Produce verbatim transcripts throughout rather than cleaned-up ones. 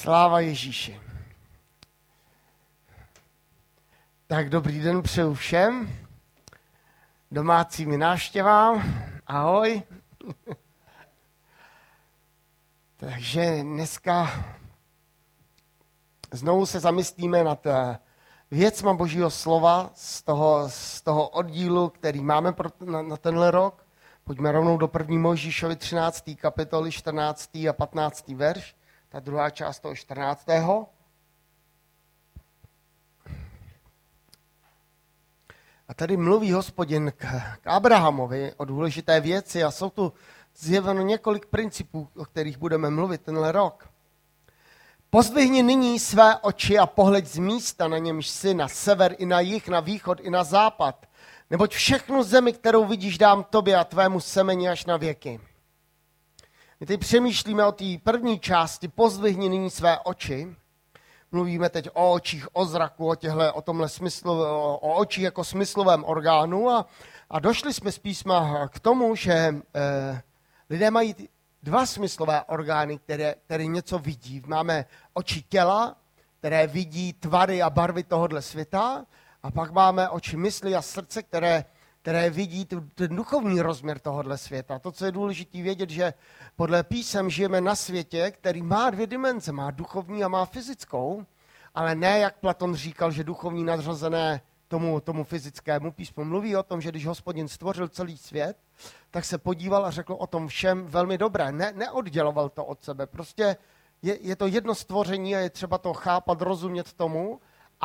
Sláva Ježíši. Tak dobrý den přeju všem, domácím i návštěvám, ahoj. Takže dneska znovu se zamyslíme nad věcma Božího slova z toho, z toho oddílu, který máme pro, na, na tenhle rok. Pojďme rovnou do první Mojžíšovy třinácté kapitoly, čtrnáctý a patnáctý verš. Ta druhá část toho čtrnáctého. A tady mluví Hospodin k, k Abrahamovi o důležité věci a jsou tu zjeveno několik principů, o kterých budeme mluvit tenhle rok. Pozdvihni nyní své oči a pohleď z místa, na němž jsi, na sever i na jih, na východ i na západ, neboť všechnu zemi, kterou vidíš, dám tobě a tvému semeni až na věky. My teď přemýšlíme o té první části, pozdvihni nyní své oči. Mluvíme teď o očích, o zraku, o, těhle, o tomhle smyslu, o, o očích jako smyslovém orgánu a, a došli jsme z písma k tomu, že eh, lidé mají dva smyslové orgány, které, které něco vidí. Máme oči těla, které vidí tvary a barvy tohohle světa, a pak máme oči mysli a srdce, které, které vidí ten duchovní rozměr tohohle světa. To, co je důležité vědět, že podle písem žijeme na světě, který má dvě dimenze, má duchovní a má fyzickou, ale ne, jak Platon říkal, že duchovní nadřazené tomu, tomu fyzickému. Písmo mluví o tom, že když Hospodin stvořil celý svět, tak se podíval a řekl o tom všem velmi dobré. Ne, neodděloval to od sebe. Prostě je, je to jedno stvoření a je třeba to chápat, rozumět tomu,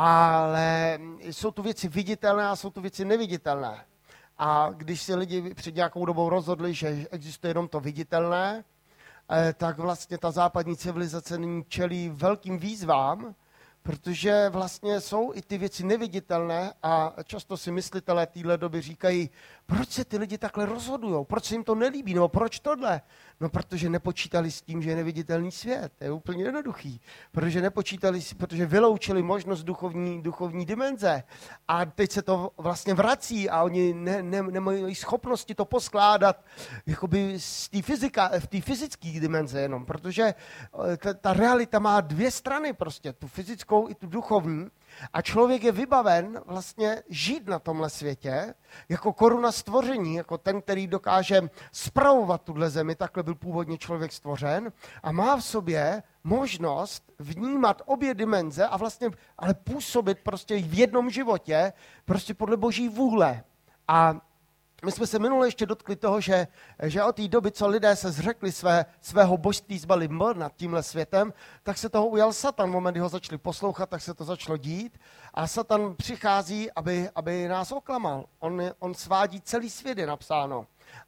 ale jsou tu věci viditelné a jsou tu věci neviditelné. A když si lidi před nějakou dobou rozhodli, že existuje jenom to viditelné, tak vlastně ta západní civilizace nyní čelí velkým výzvám, protože vlastně jsou i ty věci neviditelné a často si myslitelé téhle doby říkají, proč se ty lidi takhle rozhodujou, proč se jim to nelíbí, nebo proč tohle? No, protože nepočítali s tím, že je neviditelný svět. To je úplně jednoduchý. Protože nepočítali, protože vyloučili možnost duchovní, duchovní dimenze. A teď se to vlastně vrací a oni ne, ne, nemají schopnosti to poskládat jakoby z té fyzika, v té fyzické dimenze jenom. Protože ta, ta realita má dvě strany prostě, tu fyzickou i tu duchovní. A člověk je vybaven vlastně žít na tomhle světě jako koruna stvoření, jako ten, který dokáže spravovat tuhle zemi, takhle byl původně člověk stvořen a má v sobě možnost vnímat obě dimenze a vlastně ale působit prostě v jednom životě, prostě podle Boží vůle. A my jsme se minule ještě dotkli toho, že, že od té doby, co lidé se zřekli své, svého božství, zbali mr nad tímhle světem, tak se toho ujal Satan. V moment, kdy ho začali poslouchat, tak se to začalo dít. A Satan přichází, aby, aby nás oklamal. On, on svádí celý svět, je napsáno.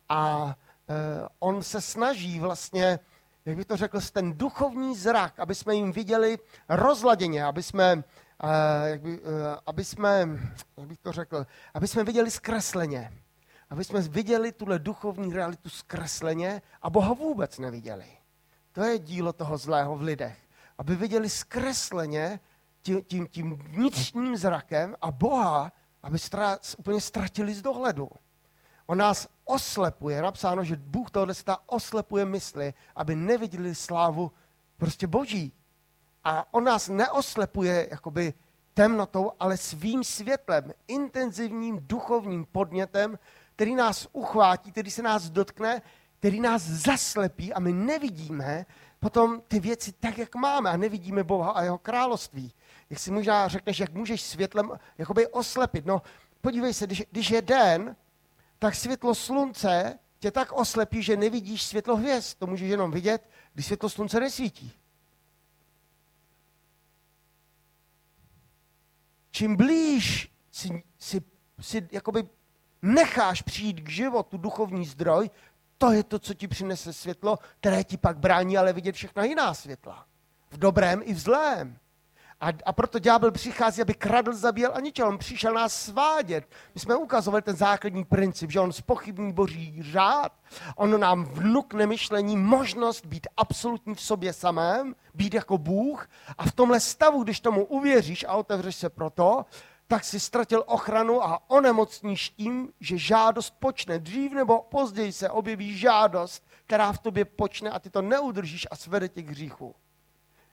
A e, on se snaží vlastně, jak bych to řekl, ten duchovní zrak, aby jsme jim viděli rozladěně, aby jsme, e, jak, by, e, aby jsme, jak bych to řekl, aby jsme viděli zkresleně. Aby jsme viděli tuhle duchovní realitu zkresleně a Boha vůbec neviděli. To je dílo toho zlého v lidech. Aby viděli zkresleně tím, tím, tím vnitřním zrakem a Boha, aby stra, úplně ztratili z dohledu. On nás oslepuje, napsáno, že Bůh tohle světa oslepuje mysli, aby neviděli slávu prostě Boží. A on nás neoslepuje jakoby temnotou, ale svým světlem, intenzivním duchovním podnětem, který nás uchvátí, který se nás dotkne, který nás zaslepí a my nevidíme potom ty věci tak, jak máme a nevidíme Boha a jeho království. Jak si možná řekneš, jak můžeš světlem jakoby oslepit. No, podívej se, když, když je den, tak světlo slunce tě tak oslepí, že nevidíš světlo hvězd. To můžeš jenom vidět, když světlo slunce nesvítí. Čím blíž si, si, si jakoby necháš přijít k životu duchovní zdroj, to je to, co ti přinese světlo, které ti pak brání ale vidět všechna jiná světla. V dobrém i v zlém. A, a proto ďábel přichází, aby kradl, zabíjel a ničel. On přišel nás svádět. My jsme ukazovali ten základní princip, že on zpochybní Boží řád, on nám vnukne myšlení, možnost být absolutní v sobě samém, být jako Bůh a v tomhle stavu, když tomu uvěříš a otevřeš se pro to, tak si ztratil ochranu a onemocníš tím, že žádost počne. Dřív nebo později se objeví žádost, která v tobě počne a ty to neudržíš a svede tě k hříchu.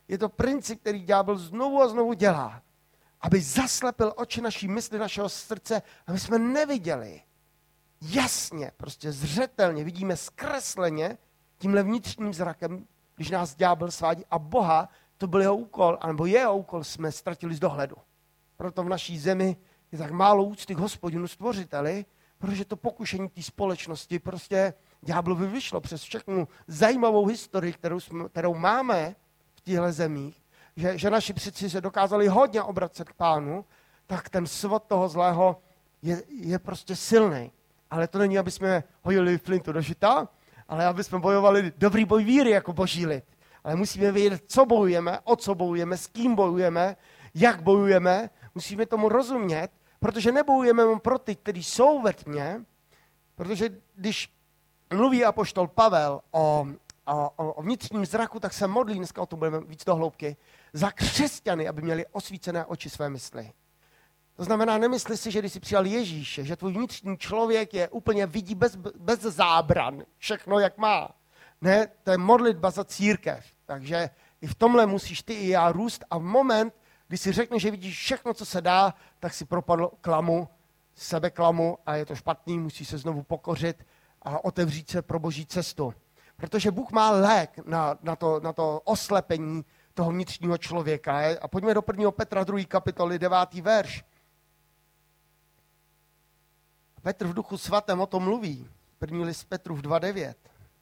je to princip, který ďábel znovu a znovu dělá, aby zaslepil oči naší mysli, našeho srdce, aby jsme neviděli jasně, prostě zřetelně, vidíme zkresleně tímhle vnitřním zrakem, když nás ďábel svádí a Boha, to byl jeho úkol, anebo jeho úkol jsme ztratili z dohledu. Proto v naší zemi je tak málo úcty k Hospodinu stvořiteli, protože to pokušení té společnosti prostě ďáblovi vyšlo přes všechnu zajímavou historii, kterou, jsme, kterou máme v těchto zemích, že, že naši předci se dokázali hodně obracet k Pánu, tak ten svod toho zlého je, je prostě silný. Ale to není, aby jsme hodili flintu do žita, ale aby jsme bojovali dobrý boj víry jako boží lid. Ale musíme vědět, co bojujeme, o co bojujeme, s kým bojujeme, jak bojujeme. Musíme tomu rozumět, protože nebojujeme jen pro ty, kteří jsou ve tmě, protože když mluví apoštol Pavel o, o, o vnitřním zraku, tak se modlí, dneska o tom budeme víc do hloubky, za křesťany, aby měli osvícené oči své mysli. To znamená, nemysli si, že když jsi přijal Ježíše, že tvůj vnitřní člověk je úplně vidí bez, bez zábran, všechno jak má. Ne, to je modlitba za církev. Takže i v tomhle musíš ty i já růst a v moment, kdy si řekneš, že vidíš všechno, co se dá, tak si propadl klamu, sebeklamu a je to špatný, musíš se znovu pokořit a otevřít se pro boží cestu. Protože Bůh má lék na, na, to, na to oslepení toho vnitřního člověka. A pojďme do prvního Petra druhé kapitoly, devátý verš. Petr v duchu svatém o tom mluví. První list Petrův dva devět.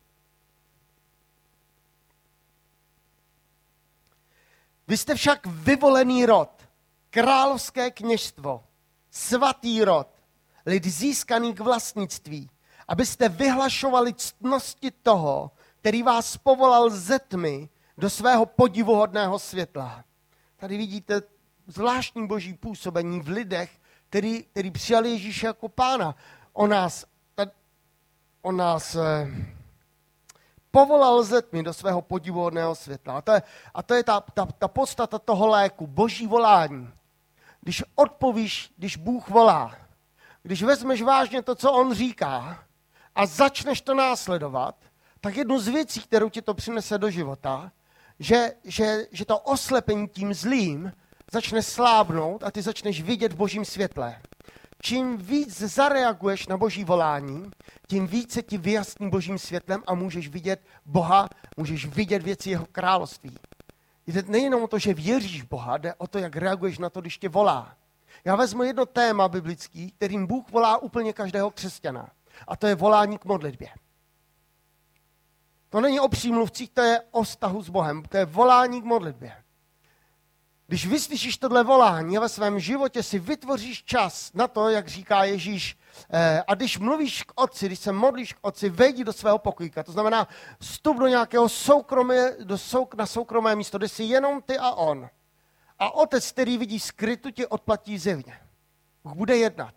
Vy jste však vyvolený rod, královské kněžstvo, svatý rod, lid získaný k vlastnictví, abyste vyhlašovali ctnosti toho, který vás povolal ze tmy do svého podivuhodného světla. Tady vidíte zvláštní boží působení v lidech, který, který přijali Ježíše jako pána. On nás, on nás eh, povolal ze tmy do svého podivuhodného světla. A to je, a to je ta, ta, ta podstata toho léku, boží volání. Když odpovíš, když Bůh volá, když vezmeš vážně to, co on říká a začneš to následovat, tak jednu z věcí, kterou ti to přinese do života, že, že, že to oslepení tím zlým začne slábnout a ty začneš vidět v božím světle. Čím víc zareaguješ na boží volání, tím více ti vyjasní božím světlem a můžeš vidět Boha, můžeš vidět věci jeho království. Jde nejenom o to, že věříš v Boha, jde o to, jak reaguješ na to, když tě volá. Já vezmu jedno téma biblický, kterým Bůh volá úplně každého křesťana. A to je volání k modlitbě. To není o přímluvcích, to je o vztahu s Bohem. To je volání k modlitbě. Když vyslyšíš tohle volání a ve svém životě si vytvoříš čas na to, jak říká Ježíš, eh, a když mluvíš k otci, když se modlíš k otci, vejdi do svého pokojíka. To znamená, vstup do nějakého soukromé, do souk, na soukromé místo, kde jsi jenom ty a on. A otec, který vidí skrytu, ti odplatí zjevně. Bůh bude jednat.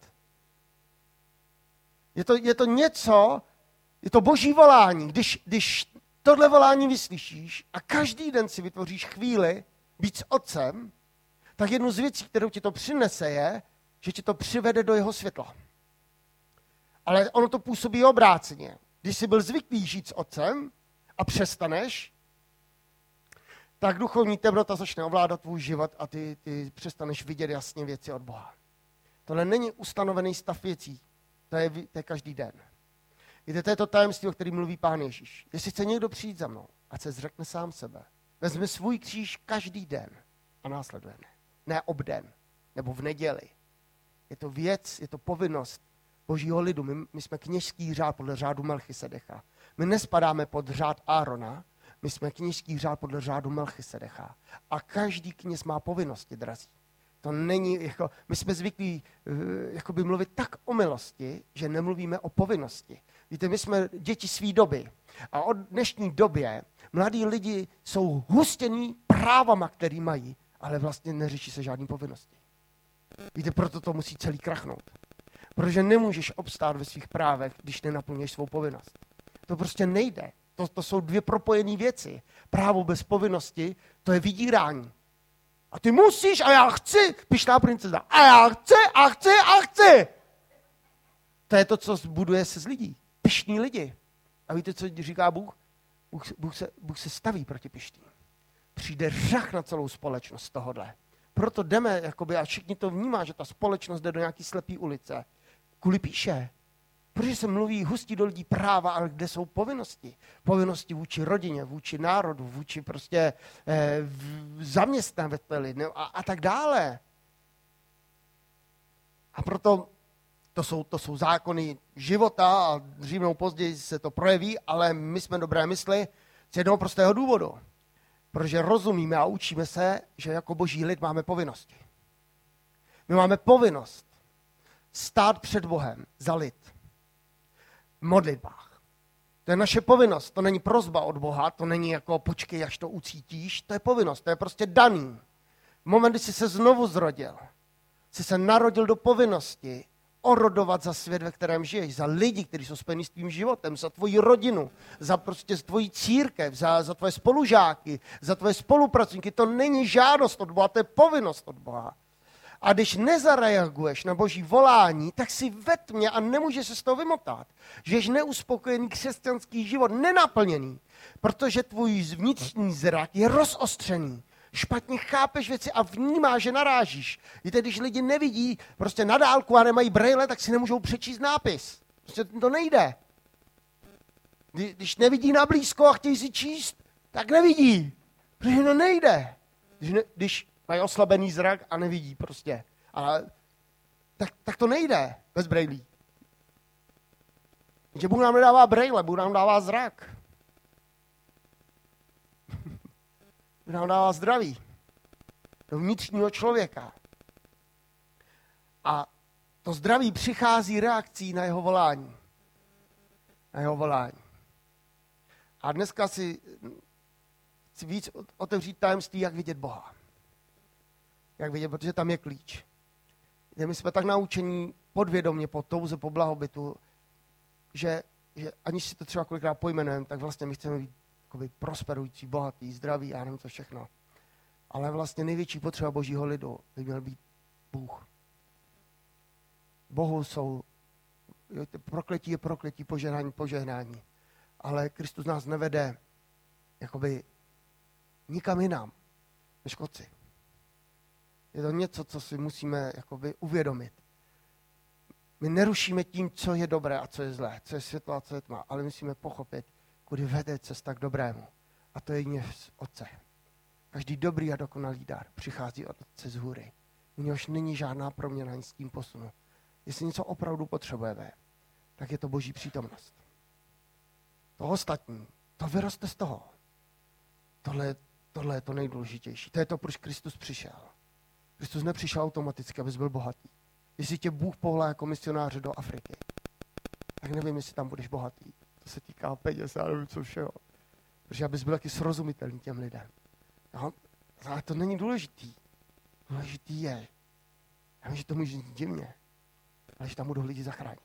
Je to, je to něco, je to boží volání. Když, když tohle volání vyslyšíš a každý den si vytvoříš chvíli být s otcem, tak jednu z věcí, kterou ti to přinese, je, že ti to přivede do jeho světla. Ale ono to působí obráceně. Když jsi byl zvyklý žít s otcem a přestaneš, tak duchovní temnota začne ovládat tvůj život a ty, ty přestaneš vidět jasně věci od Boha. Tohle není ustanovený stav věcí. To je, to je každý den. Víte, to je to tajemství, o kterém mluví Pán Ježíš. Jestli chce někdo přijít za mnou, ať se zřekne sám sebe. Vezme svůj kříž každý den a následuje mě. Ne obden, nebo v neděli. Je to věc, je to povinnost božího lidu. My, my jsme kněžský řád podle řádu Melchisedecha. My nespadáme pod řád Árona, my jsme kněžský řád podle řádu Melchisedecha. A každý kněz má povinnosti, drazí. To není, jako, my jsme zvyklí jakoby mluvit tak o milosti, že nemluvíme o povinnosti. Víte, my jsme děti své doby. A od dnešní době mladí lidi jsou hustění právama, který mají, ale vlastně neřeší se žádný povinnosti. Víte, proto to musí celý krachnout. Protože nemůžeš obstát ve svých právech, když nenaplňuješ svou povinnost. To prostě nejde. To, to jsou dvě propojené věci. Právo bez povinnosti, to je vydírání. A ty musíš a já chci, pyšná princezna. A já chci a chci a chci. To je to, co buduje se z lidí. Pyšní lidi. A víte, co říká Bůh? Bůh, Bůh, se, Bůh se staví proti pyšným. přijde řach na celou společnost z tohohle. Proto jdeme, jakoby, a všichni to vnímá, že ta společnost jde do nějaký slepý ulice. Kvůli píše. Protože se mluví hustí do lidí práva, ale kde jsou povinnosti? Povinnosti vůči rodině, vůči národu, vůči prostě eh, zaměstnavateli a, a tak dále. A proto to jsou, to jsou zákony života a dřív nebo později se to projeví, ale my jsme dobré mysli z jednoho prostého důvodu. Protože rozumíme a učíme se, že jako boží lid máme povinnosti. My máme povinnost stát před Bohem za lid. V modlitbách. To je naše povinnost, to není prosba od Boha, to není jako počkej, až to ucítíš, to je povinnost, to je prostě daný. V moment, kdy jsi se znovu zrodil, jsi se narodil do povinnosti orodovat za svět, ve kterém žiješ, za lidi, kteří jsou spojeni s tvým životem, za tvoji rodinu, za prostě tvoji církev, za, za tvoje spolužáky, za tvoje spolupracovníky. To není žádost od Boha, to je povinnost od Boha. A když nezareaguješ na boží volání, tak si ve tmě a nemůžeš se z toho vymotat. Žiješ neuspokojený křesťanský život, nenaplněný, protože tvůj vnitřní zrak je rozostřený. Špatně chápeš věci a vnímáš, že narážíš. Víte, když lidi nevidí prostě na dálku a nemají brejle, tak si nemůžou přečíst nápis. Prostě to nejde. Když nevidí na blízko a chtějí si číst, tak nevidí. Protože to nejde. Když, ne, když mají oslabený zrak a nevidí prostě. Ale, tak, tak to nejde bez brejlí. Že Bůh nám nedává brejle, Bůh nám dává zrak. Bůh nám dává zdraví do vnitřního člověka. A to zdraví přichází reakcí na jeho volání. Na jeho volání. A dneska si chci víc otevřít tajemství, jak vidět Boha. Jak vidět, protože tam je klíč. My jsme tak naučení podvědomě po touze, po blahobytu, že, že aniž si to třeba kolikrát pojmenujeme, tak vlastně my chceme být jakoby prosperující, bohatý, zdravý, já nevím co všechno. Ale vlastně největší potřeba božího lidu by měl být Bůh. Bohu jsou, prokletí je prokletí, požehnání, požehnání. Ale Kristus nás nevede jakoby nikam jinam než k Otci. Je to něco, co si musíme jakoby uvědomit. My nerušíme tím, co je dobré a co je zlé, co je světlo a co je tma, ale musíme pochopit, kudy vede cesta k dobrému. A to je jedině z Otce. Každý dobrý a dokonalý dar přichází od Otce z hůry. U něhož není žádná proměna ani s tím posunu. Jestli něco opravdu potřebujeme, tak je to Boží přítomnost. To ostatní, to vyroste z toho. Tohle, tohle je to nejdůležitější. To je to, proč Kristus přišel. Kristus nepřišel automaticky, abys byl bohatý. Jestli tě Bůh povolá jako misionáře do Afriky, tak nevím, jestli tam budeš bohatý. To se týká peněz, já nevím co všeho. Protože abys byl taky srozumitelný těm lidem. No, ale to není důležitý. Důležitý je, já vím, že to může znít divně, ale že tam budou lidi zachránit.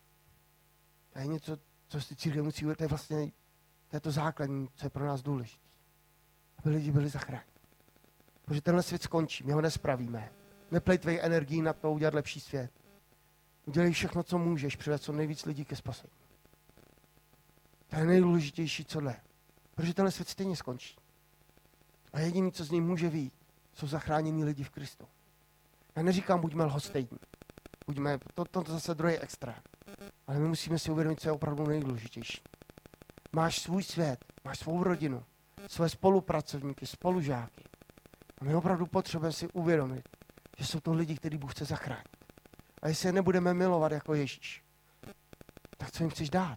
To je něco, co si církev musí uvědomit, to je vlastně to, je to základní, co je pro nás důležité. Aby lidi byli zachráněni. Protože tenhle svět skončí, my ho nespravíme. Neplejtvej energii na to udělat lepší svět. Udělej všechno, co můžeš, přivést co nejvíc lidí ke spasení. To je nejdůležitější, co jde. Protože tenhle svět stejně skončí. A jediný, co z něj může vyjít, jsou zachránění lidi v Kristu. Já neříkám, buďme lhostejní. Buďme, to, to, to zase druhý extrém. Ale my musíme si uvědomit, co je opravdu nejdůležitější. Máš svůj svět, máš svou rodinu, své spolupracovníky, spolužáky. A my opravdu potřebujeme si uvědomit, že jsou to lidi, který Bůh chce zachránit. A jestli je nebudeme milovat jako Ježíš, tak co jim chceš dát?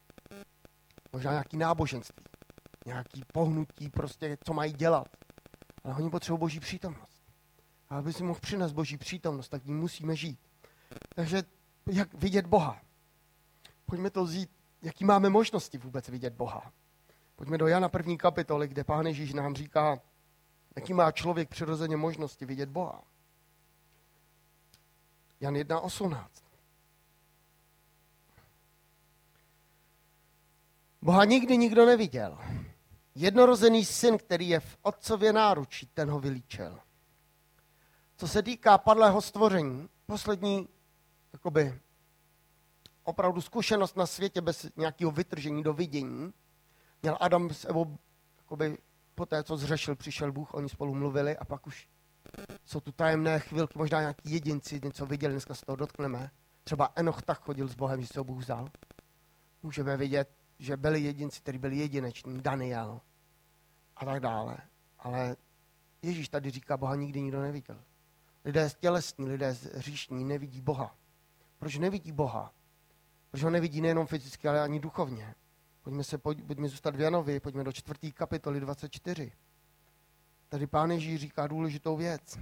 Možná nějaký náboženství, nějaký pohnutí, prostě, co mají dělat. Ale oni potřebují Boží přítomnost. A aby si mohl přinést Boží přítomnost, tak tím musíme žít. Takže jak vidět Boha? Pojďme to vzít, jaký máme možnosti vůbec vidět Boha. Pojďme do Jana první kapitoly, kde Pán Ježíš nám říká, jaký má člověk přirozeně možnosti vidět Boha. Jan jedna osmnáct. Boha nikdy nikdo neviděl. Jednorozený syn, který je v otcově náručí, ten ho vylíčil. Co se týká padlého stvoření, poslední jakoby, opravdu zkušenost na světě bez nějakého vytržení do vidění, měl Adam s Evou jakoby, po té, co zřešil, přišel Bůh, oni spolu mluvili a pak už jsou tu tajemné chvilky, možná nějaký jedinci něco viděli, dneska se toho dotkneme. Třeba Enoch tak chodil s Bohem, že se ho Bůh vzal. Můžeme vidět, že byli jedinci, kteří byli jedineční, Daniel a tak dále. Ale Ježíš tady říká, Boha nikdy nikdo neviděl. Lidé tělesní, lidé hříšní nevidí Boha. Proč nevidí Boha? Protože ho nevidí nejenom fyzicky, ale ani duchovně. Pojďme se, pojď, pojďme zůstat v Janovi, pojďme do čtvrté kapitoly dvacet čtyři. Tady Pán Ježíš říká důležitou věc.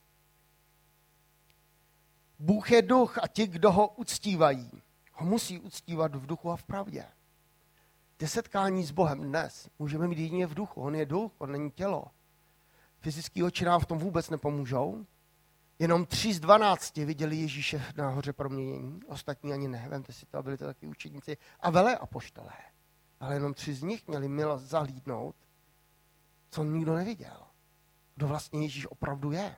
Bůh je duch a ti, kdo ho uctívají, ho musí uctívat v duchu a v pravdě. Ty setkání s Bohem dnes můžeme mít jedině v duchu. On je duch, on není tělo. Fyzický oči nám v tom vůbec nepomůžou. Jenom tři z dvanácti viděli Ježíše na hoře proměnění, ostatní ani ne, vemte si to, byli to taky učedníci a vele apoštolé. Ale jenom tři z nich měli milost zahlídnout, co nikdo neviděl. Kdo vlastně Ježíš opravdu je.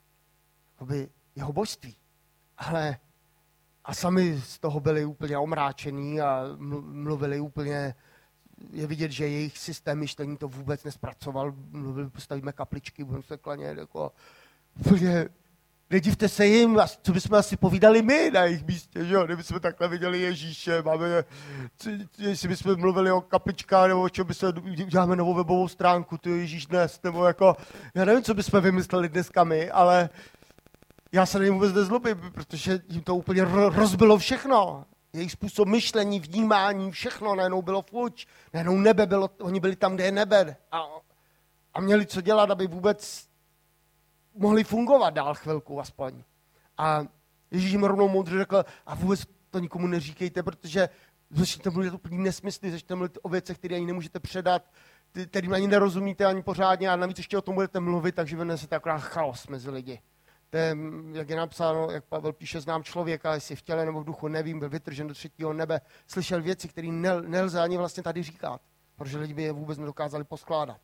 Jakoby jeho božství. Ale a sami z toho byli úplně omráčení a mluvili úplně, je vidět, že jejich systém myšlení to vůbec nespracoval. Mluvili, postavíme kapličky, budeme se klanět, jako úplně, nedivte se jim, co bychom asi povídali my na jejich místě, že jo? Kdybychom takhle viděli Ježíše, máme, jestli bychom mluvili o kapličkách, nebo o čem bychom, děláme novou webovou stránku, to je Ježíš dnes, nebo jako, já nevím, co bychom vymysleli dneska my, ale já se na ně vůbec nezlobím, protože jim to úplně rozbilo všechno. Jejich způsob myšlení, vnímání, všechno najednou bylo fuč. Najednou nebe bylo, oni byli tam, kde je nebe. A, a měli co dělat, aby vůbec mohli fungovat dál chvilku aspoň. A Ježíš jim rovnou moudře řekl, a vůbec to nikomu neříkejte, protože začnete mluvit úplný nesmysly, začnete mluvit o věcech, které ani nemůžete předat, kterým ani nerozumíte ani pořádně a navíc ještě o tom budete mluvit, takže vynesete akorát chaos mezi lidi. To je, jak je napsáno, jak Pavel píše, znám člověka, jestli v těle nebo v duchu, nevím, byl vytržen do třetího nebe, slyšel věci, které nel, nelze ani vlastně tady říkat, protože lidi by je vůbec nedokázali poskládat.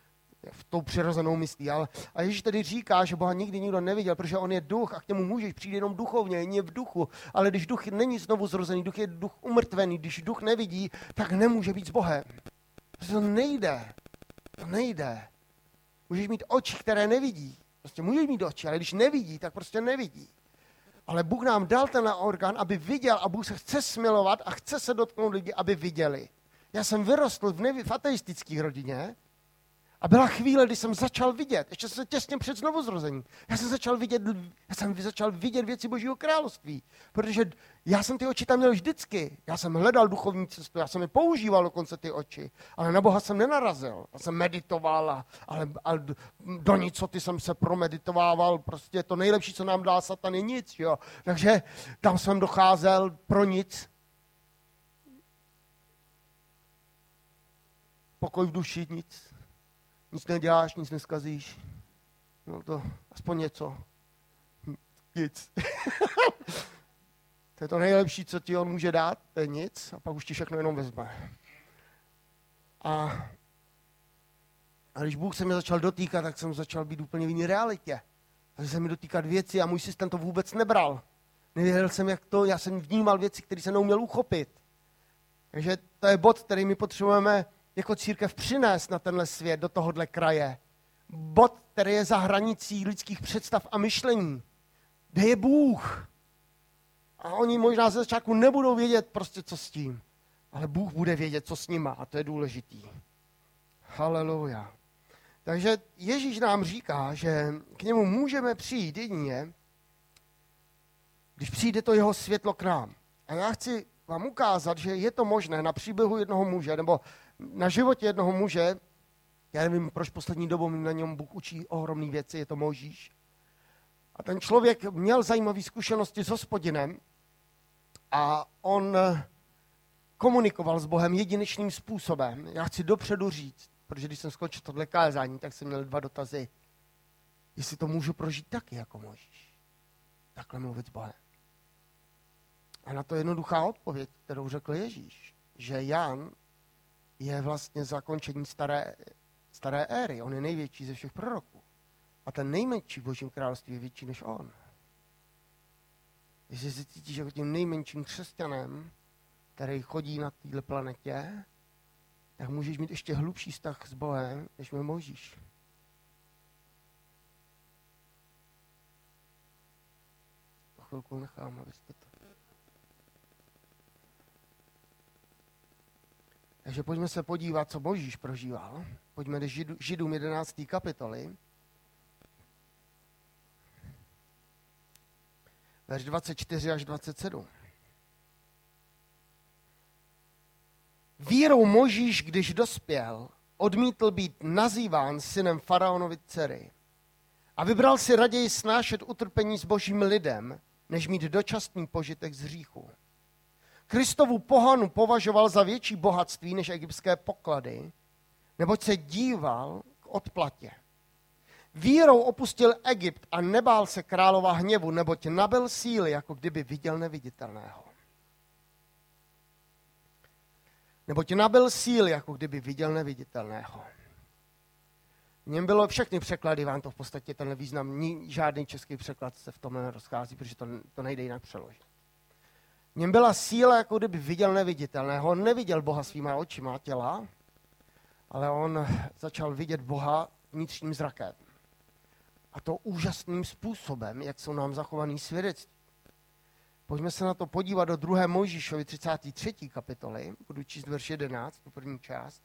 V tou přirozenou myslí. Ale, a Ježíš tedy říká, že Boha nikdy nikdo neviděl, protože on je duch a k němu můžeš přijít jenom duchovně, jen v duchu. Ale když duch není znovu zrozený, duch je duch umrtvený, když duch nevidí, tak nemůže být s Bohem. Protože to nejde. To nejde. Můžeš mít oči, které nevidí. Prostě můžeš mít oči, ale když nevidí, tak prostě nevidí. Ale Bůh nám dal ten orgán, aby viděl a Bůh se chce smilovat a chce se dotknout lidi, aby viděli. Já jsem vyrostl v, nevi, v ateistické rodině a byla chvíle, kdy jsem začal vidět, ještě se těsně před znovuzrozením. Já jsem začal vidět, já jsem začal vidět věci Božího království, protože já jsem ty oči tam měl vždycky. Já jsem hledal duchovní cestu, já jsem je používal dokonce ty oči, ale na Boha jsem nenarazil. Já jsem meditoval, a, ale, ale do nicoty jsem se promeditovával, prostě to nejlepší, co nám dá Satan, je nic, jo. Takže tam jsem docházel pro nic. Pokoj v duši, nic. Nic neděláš, nic neskazíš. No to aspoň něco. Nic. To je to nejlepší, co ti on může dát, to je nic a pak už ti všechno jenom vezme. A, a když Bůh se mě začal dotýkat, tak jsem začal být úplně v jiné realitě. Takže se mi dotýkat věci a můj systém to vůbec nebral. Nevěděl jsem, jak to, já jsem vnímal věci, které jsem neuměl uchopit. Takže to je bod, který my potřebujeme jako církev přinést na tenhle svět, do tohohle kraje. Bod, který je za hranicí lidských představ a myšlení. Kde je Bůh? A oni možná ze začátku nebudou vědět prostě, co s tím. Ale Bůh bude vědět, co s nima a to je důležitý. Haleluja. Takže Ježíš nám říká, že k němu můžeme přijít jedině, když přijde to jeho světlo k nám. A já chci vám ukázat, že je to možné na příběhu jednoho muže, nebo na životě jednoho muže. Já nevím, proč poslední dobou na něm Bůh učí ohromné věci, je to Mojžíš. A ten člověk měl zajímavé zkušenosti s Hospodinem a on komunikoval s Bohem jedinečným způsobem. Já chci dopředu říct, protože když jsem skončil tohle kázání, tak jsem měl dva dotazy. Jestli to můžu prožít taky jako Mojžíš. Takhle mluvit s Bohem. A na to jednoduchá odpověď, kterou řekl Ježíš, že Jan je vlastně zakončení staré, staré éry. On je největší ze všech proroků. A ten nejmenší v Božím království je větší než on. Jestli se cítíš jako tím nejmenším křesťanem, který chodí na této planetě, tak můžeš mít ještě hlubší vztah s Bohem, než měl Mojžíš. Po chvilku nechám, abyste to... Takže pojďme se podívat, co Mojžíš prožíval. Pojďme do Židům jedenácté kapitoly. Verš dvacet čtyři až dvacet sedm. Vírou Mojžíš, když dospěl, odmítl být nazýván synem faraonovy dcery a vybral si raději snášet utrpení s božím lidem, než mít dočasný požitek z hříchu. Kristovu pohanu považoval za větší bohatství než egyptské poklady, neboť se díval k odplatě. Vírou opustil Egypt a nebál se králova hněvu, neboť nabyl síly, jako kdyby viděl neviditelného. Neboť nabyl síly, jako kdyby viděl neviditelného. V něm bylo všechny překlady, vám to v podstatě tenhle význam, žádný český překlad se v tomhle nerozchází, protože to, to nejde jinak přeložit. V něm byla síla, jako kdyby viděl neviditelného. On neviděl Boha svýma očima těla, ale on začal vidět Boha vnitřním zrakem. A to úžasným způsobem, jak jsou nám zachovaný svědectví. Pojďme se na to podívat do druhé Mojžíšovy třicáté třetí kapitoly. Budu číst verš jedenáct, tu první část.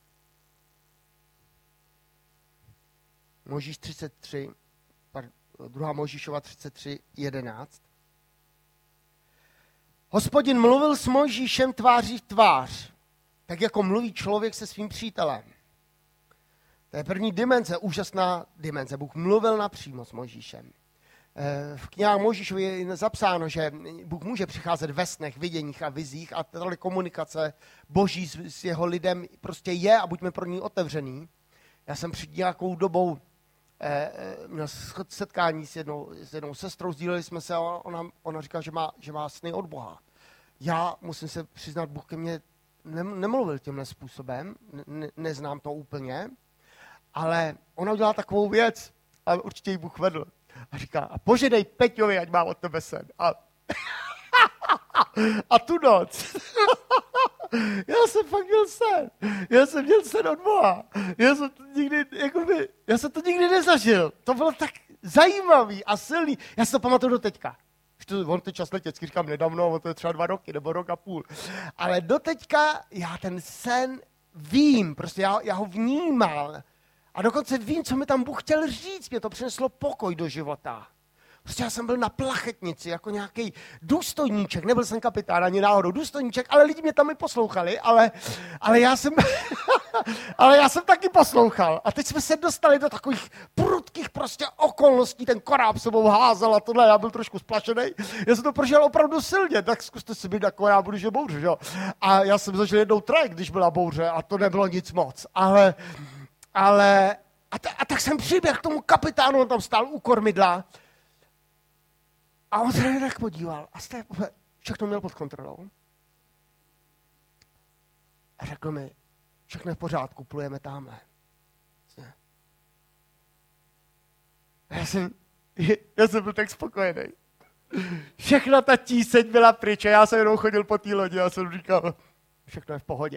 Mojžíš třicet tři, druhá Mojžíšova třicet tři, jedenáct. Hospodin mluvil s Mojžíšem tváří v tvář, tak jako mluví člověk se svým přítelem. To je první dimenze, úžasná dimenze. Bůh mluvil napřímo s Mojžíšem. V knihách Mojžíšovi je zapsáno, že Bůh může přicházet ve snech, viděních a vizích a tato komunikace Boží s jeho lidem prostě je a buďme pro ní otevřený. Já jsem před nějakou dobou eh, měl setkání s jednou, s jednou sestrou, sdíleli jsme se a ona, ona říká, že má, že má sny od Boha. Já musím se přiznat, Bůh ke mně nemluvil tímhle způsobem, ne, neznám to úplně, ale ona udělala takovou věc a určitě ji Bůh vedl. A říká, a požedej Peťovi, ať má od tebe sen. A, a tu noc. Já jsem fakt měl sen. Já jsem měl sen od Boha. Já jsem to nikdy, jakoby, já jsem to nikdy nezažil. To bylo tak zajímavý a silný. Já si to pamatuju do teďka. On to čas letěcky, říkám nedávno, to je třeba dva roky nebo rok a půl. Ale do teďka já ten sen vím, prostě já, já ho vnímal. A dokonce vím, co mi tam Bůh chtěl říct. Mě to přineslo pokoj do života. Prostě já jsem byl na plachetnici jako nějaký důstojníček. Nebyl jsem kapitán ani náhodou důstojníček, ale lidi mě tam i poslouchali, ale, ale, já jsem, ale já jsem taky poslouchal. A teď jsme se dostali do takových prudkých prostě okolností. Ten koráb sebou házel a tohle. Já byl trošku splašený. Já jsem to prožil opravdu silně. Tak zkuste si být na korábu, když je bouře. Jo? A já jsem zažil jednou trajek, když byla bouře a to nebylo nic moc. Ale... Ale, a, ta, a tak jsem přiběhl k tomu kapitánu, on tam stál u kormidla a on se tak podíval a jste, všechno měl pod kontrolou. A řekl mi, všechno je v pořádku, plujeme tamhle. Já jsem, já jsem byl tak spokojený. Všechna ta tíseň byla pryč a já jsem jenom chodil po té lodi a jsem říkal, všechno je v pohodě.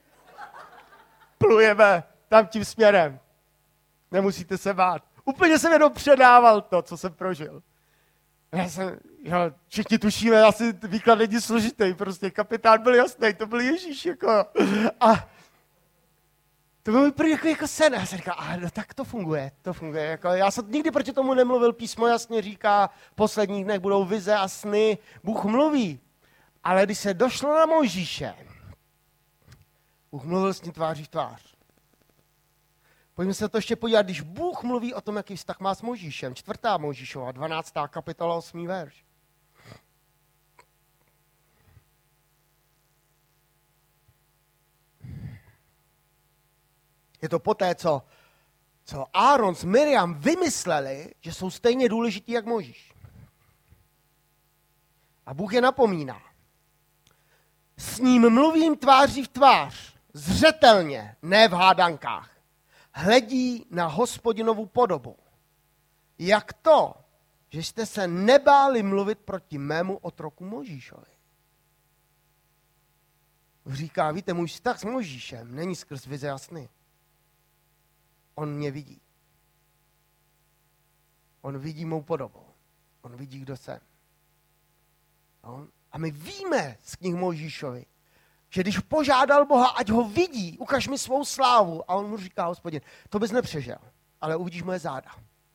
Plujeme tam tím směrem. Nemusíte se bát. Úplně jsem jenom předával to, co jsem prožil. Já jsem, jo, všichni tušíme, asi výklad není složitý, prostě kapitán byl jasný, to byl Ježíš, jako. A to byl první jako, jako sen. A já jsem říkal, a no, tak to funguje, to funguje. Jako, já jsem nikdy proti tomu nemluvil, písmo jasně říká, v posledních dnech budou vize a sny, Bůh mluví. Ale když se došlo na Mojžíše, Bůh mluvil s ním tváří v tvář. Pojďme se to ještě podívat, když Bůh mluví o tom, jaký vztah má s Mojžíšem. Čtvrtá Mojžíšova, dvanáctá kapitola, osmý verš. Je to poté, co, co Áron s Miriam vymysleli, že jsou stejně důležití jak Mojžíš. A Bůh je napomíná. S ním mluvím tváří v tvář, zřetelně, ne v hádankách. Hledí na Hospodinovu podobu. Jak to, že jste se nebáli mluvit proti mému otroku Mojžíšovi? Říká, víte, můj vztah s Mojžíšem není skrz vize a sny. On mě vidí. On vidí mou podobu. On vidí, kdo jsem. No? A my víme z knih Mojžíšovi, že když požádal Boha, ať ho vidí, ukaž mi svou slávu. A on mu říká, Hospodin, to bys nepřežil, ale uvidíš moje záda.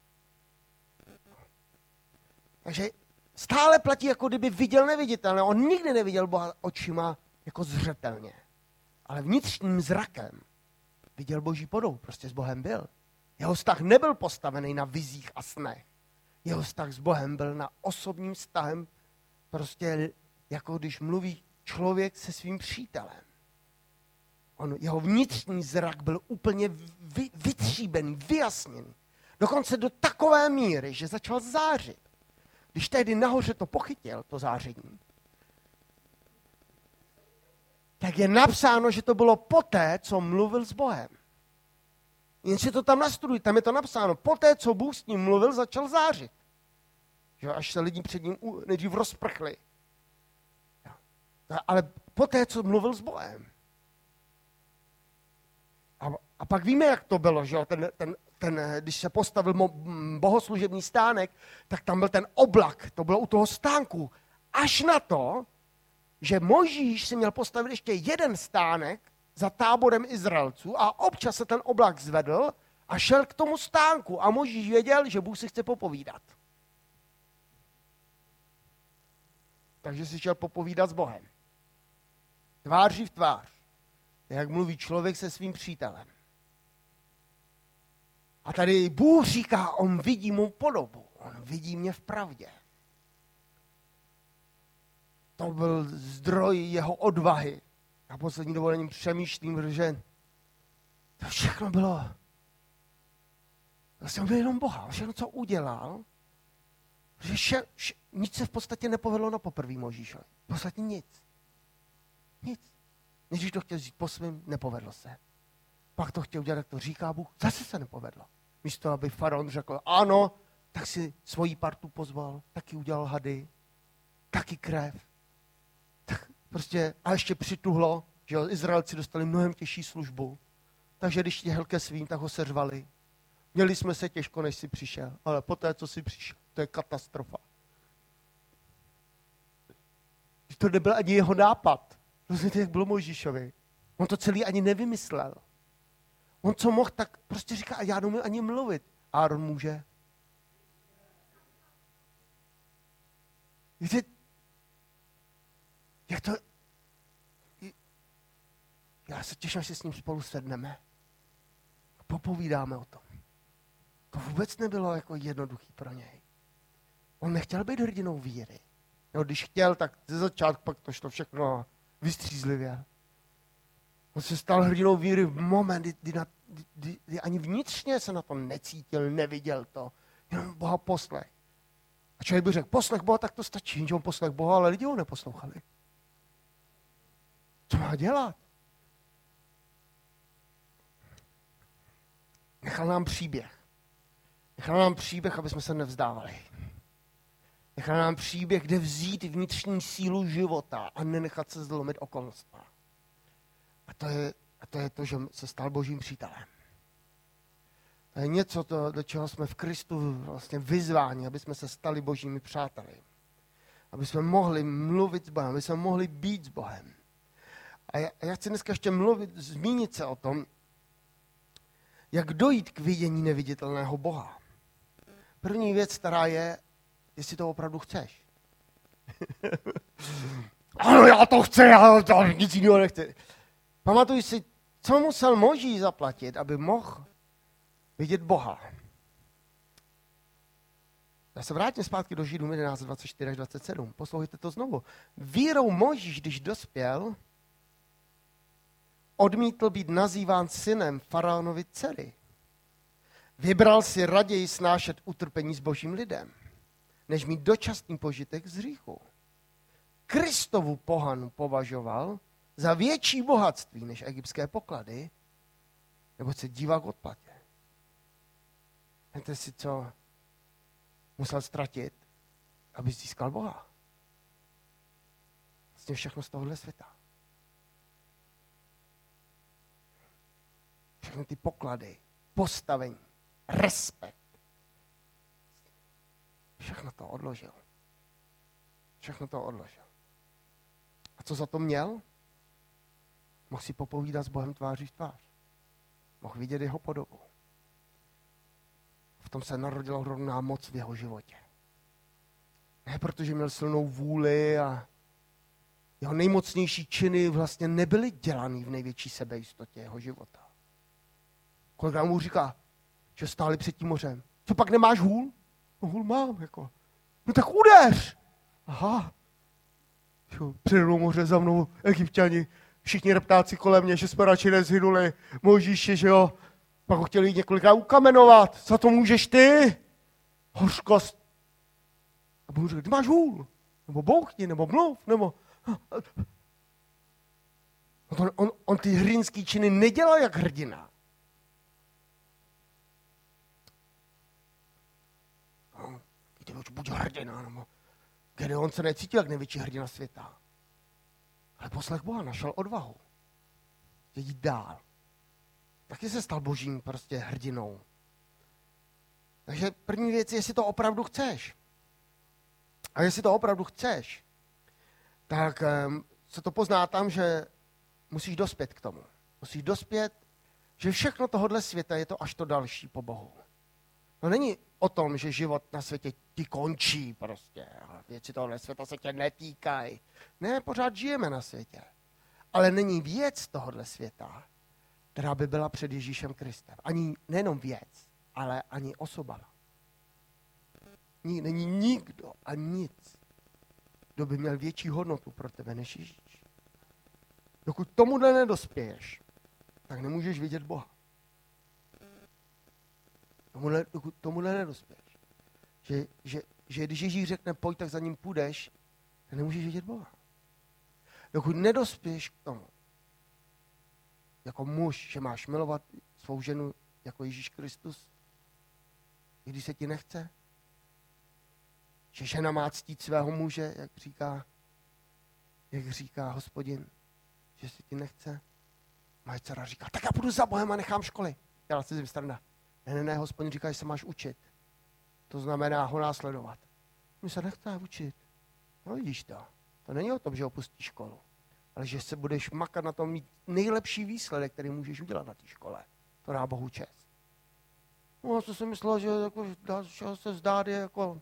Takže stále platí, jako kdyby viděl neviditelné. On nikdy neviděl Boha očima jako zřetelně. Ale vnitřním zrakem viděl Boží podobu, prostě s Bohem byl. Jeho vztah nebyl postavený na vizích a snech. Jeho vztah s Bohem byl na osobním vztahem, prostě jako když mluví člověk se svým přítelem. On, jeho vnitřní zrak byl úplně vy, vytříbený, vyjasněný. Dokonce do takové míry, že začal zářit. Když tehdy nahoře to pochytil, to záření, tak je napsáno, že to bylo poté, co mluvil s Bohem. Jen si to tam nastuduj, tam je to napsáno. Poté, co Bůh s ním mluvil, začal zářit. Že až se lidi před ním nejdřív rozprchli. Ale poté, co mluvil s Bohem. A, a pak víme, jak to bylo, že ten, ten, ten, když se postavil mo, bohoslužební stánek, tak tam byl ten oblak, to bylo u toho stánku. Až na to, že Mojžíš si měl postavit ještě jeden stánek za táborem Izraelců a občas se ten oblak zvedl a šel k tomu stánku a Mojžíš věděl, že Bůh si chce popovídat. Takže si šel popovídat s Bohem. Tváří v tvář. Jak mluví člověk se svým přítelem. A tady Bůh říká, on vidí mou podobu. On vidí mě v pravdě. To byl zdroj jeho odvahy. Na poslední dobu na něm přemýšlím, protože to všechno bylo. Vlastně byl jenom Boha. Všechno, co udělal, že vše, vše, nic se v podstatě nepovedlo na poprvý Mojžíšovi. V podstatě nic. Nic. Než to chtěl vzít po svým, nepovedlo se. Pak to chtěl udělat, jak to říká Bůh, zase se nepovedlo. Místo, aby faraon řekl, ano, tak si svoji partu pozval, taky udělal hady, taky krev. Tak prostě, a ještě přituhlo, že Izraelci dostali mnohem těžší službu. Takže když chtěl ke svým, tak ho seřvali. Měli jsme se těžko, než si přišel, ale poté, co si přišel, to je katastrofa. To nebyl ani jeho nápad. Rozumíte, jak bylo Mojžíšovi? On to celý ani nevymyslel. On co mohl, tak prostě říká, já nemůžu ani mluvit. Áron může. Víte, jak to... Já se těším, že s ním spolu sedneme a popovídáme o tom. To vůbec nebylo jako jednoduchý pro něj. On nechtěl být hrdinou víry. Jo, když chtěl, tak ze začátku pak to šlo všechno vystřízlivě. On se stal hrdinou víry v moment, kdy, kdy, kdy, kdy ani vnitřně se na to necítil, neviděl to. Jenom Boha poslech. A člověk by řekl, poslech Boha, tak to stačí, že on poslech Boha, ale lidi ho neposlouchali. Co má dělat? Nechal nám příběh. Nechal nám příběh, aby jsme se nevzdávali. Nechal nám příběh, kde vzít vnitřní sílu života a nenechat se zlomit okolnostma. A to je, a to, je to, že se stal Božím přítelem. To je něco, to, do čeho jsme v Kristu vlastně vyzváni, aby jsme se stali Božími přáteli. Aby jsme mohli mluvit s Bohem, aby jsme mohli být s Bohem. A já, a já chci dneska ještě mluvit, zmínit se o tom, jak dojít k vidění neviditelného Boha. První věc, která je, jestli to opravdu chceš. Ano, já to chci, já to nic jiného nechci. Pamatuj si, co musel Mojžíš zaplatit, aby mohl vidět Boha. Já se vrátím zpátky do Židům jedenáct, dvacet čtyři až dvacet sedm. Poslouchejte to znovu. Vírou Mojžíš, když dospěl, odmítl být nazýván synem faraonovy dcery. Vybral si raději snášet utrpení s Božím lidem, než mít dočasný požitek z hříchu. Kristovu pohanu považoval za větší bohatství než egyptské poklady, nebo se dívá k odplatě. Víte si, co musel ztratit, aby získal Boha. Vlastně všechno z tohohle světa. všechny ty poklady, postavení, respekt. Všechno to odložil. Všechno to odložil. A co za to měl? Mohl si popovídat s Bohem tváří v tvář. Mohl vidět jeho podobu. V tom se narodila ohromná moc v jeho životě. Ne protože měl silnou vůli a jeho nejmocnější činy vlastně nebyly dělaný v největší sebejistotě jeho života. Kolega mu říká, že stáli před tím mořem. Co pak nemáš hůl? No hůl mám, jako. No tak udeř! Aha. Přijedou moře za mnou Egypťani, všichni reptáci kolem mě, že jsme radši nezhynuli. Mojžíši, že jo. Pak ho chtěli několikrát ukamenovat. Za to můžeš ty? Hořkost. A Bůh řekl, ty máš hůl. Nebo bouchni, nebo mluv, nebo... On, on, on ty hrdinský činy nedělal jak hrdina. No, ty buď hrdina, nebo... Gedeon se necítil jak největší hrdina světa. Ale poslech Boha našel odvahu. Jít dál. Taky se stal božím prostě hrdinou. Takže první věc je, jestli to opravdu chceš. A jestli to opravdu chceš, tak um, se to pozná tam, že musíš dospět k tomu. Musíš dospět, že všechno tohodle světa je to až to další po Bohu. No není o tom, že život na světě ti končí prostě. A věci tohohle světa se tě netýkají. Ne, pořád žijeme na světě. Ale není věc tohohle světa, která by byla před Ježíšem Kristem. Ani nejenom věc, ale ani osoba. Není nikdo a nic, kdo by měl větší hodnotu pro tebe než Ježíš. Dokud tomuhle nedospěješ, tak nemůžeš vidět Boha. Tomuhle, dokud tomuhle nedospěješ. Že, že, že když Ježíš řekne pojď, tak za ním půjdeš, tak nemůžeš vidět Boha. Dokud nedospěješ k tomu, jako muž, že máš milovat svou ženu jako Ježíš Kristus, i když se ti nechce, že žena má ctít svého muže, jak říká, jak říká Hospodin, že se ti nechce. Moje dcera říká, tak já půjdu za Bohem a nechám školy. Já se zim strana. Ne, ne, ne, Hospodin říká, že se máš učit. To znamená ho následovat. My se nechce učit. No vidíš to. To není o tom, že opustíš školu, ale že se budeš makat na tom mít nejlepší výsledek, který můžeš udělat na té škole. To dá Bohu čest. No a co jsem myslel, že jako, dá se vzdát je jako...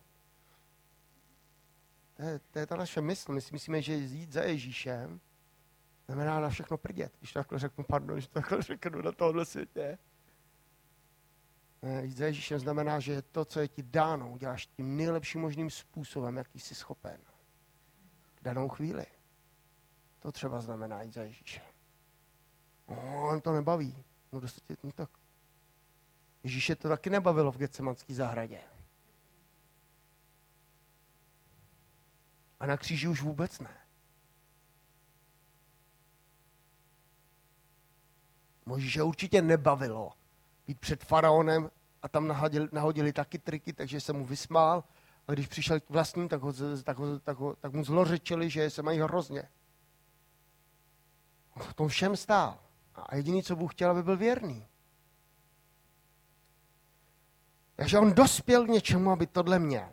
To je, to je ta naše mysl. My si myslíme, že jít za Ježíšem znamená na všechno prdět. Když takhle řeknu, pardon, že takhle řeknu na tohle světě. Jít za Ježíšem znamená, že to, co je ti dáno, uděláš tím nejlepším možným způsobem, jaký jsi schopen. V danou chvíli. To třeba znamená jít za Ježíšem. No, on to nebaví. No, dostatě, no tak. Ježíše to taky nebavilo v Getsemanské zahradě. A na kříži už vůbec ne. Mojžíše určitě nebavilo být před faraonem a tam nahodili, nahodili taky triky, takže se mu vysmál. A když přišel k vlastním, tak, ho, tak, ho, tak, ho, tak mu zlořečili, že se mají hrozně. On v tom všem stál. A jediný, co Bůh chtěl, aby byl věrný. Takže on dospěl k něčemu, aby tohle měl.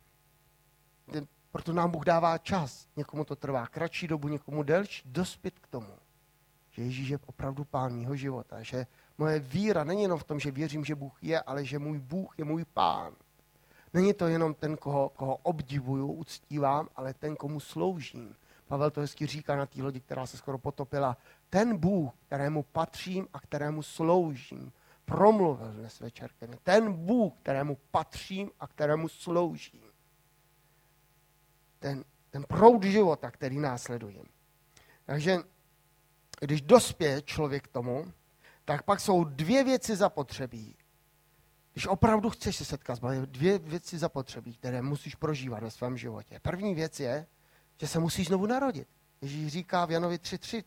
Proto nám Bůh dává čas. Někomu to trvá kratší dobu, někomu delší. Dospět k tomu, že Ježíš je opravdu pán mýho života. Že moje víra není jenom v tom, že věřím, že Bůh je, ale že můj Bůh je můj pán. Není to jenom ten, koho, koho obdivuju, uctívám, ale ten, komu sloužím. Pavel to hezky říká na té lodi, která se skoro potopila. Ten Bůh, kterému patřím a kterému sloužím, promluvil dnes večer. Ten Bůh, kterému patřím a kterému sloužím. Ten, ten proud života, který následujem. Takže když dospěje člověk k tomu, tak pak jsou dvě věci zapotřebí. Když opravdu chceš se setkat s Bohem, dvě věci zapotřebí, které musíš prožívat ve svém životě. První věc je, že se musíš znovu narodit. Ježíš říká v Janovi tři tři.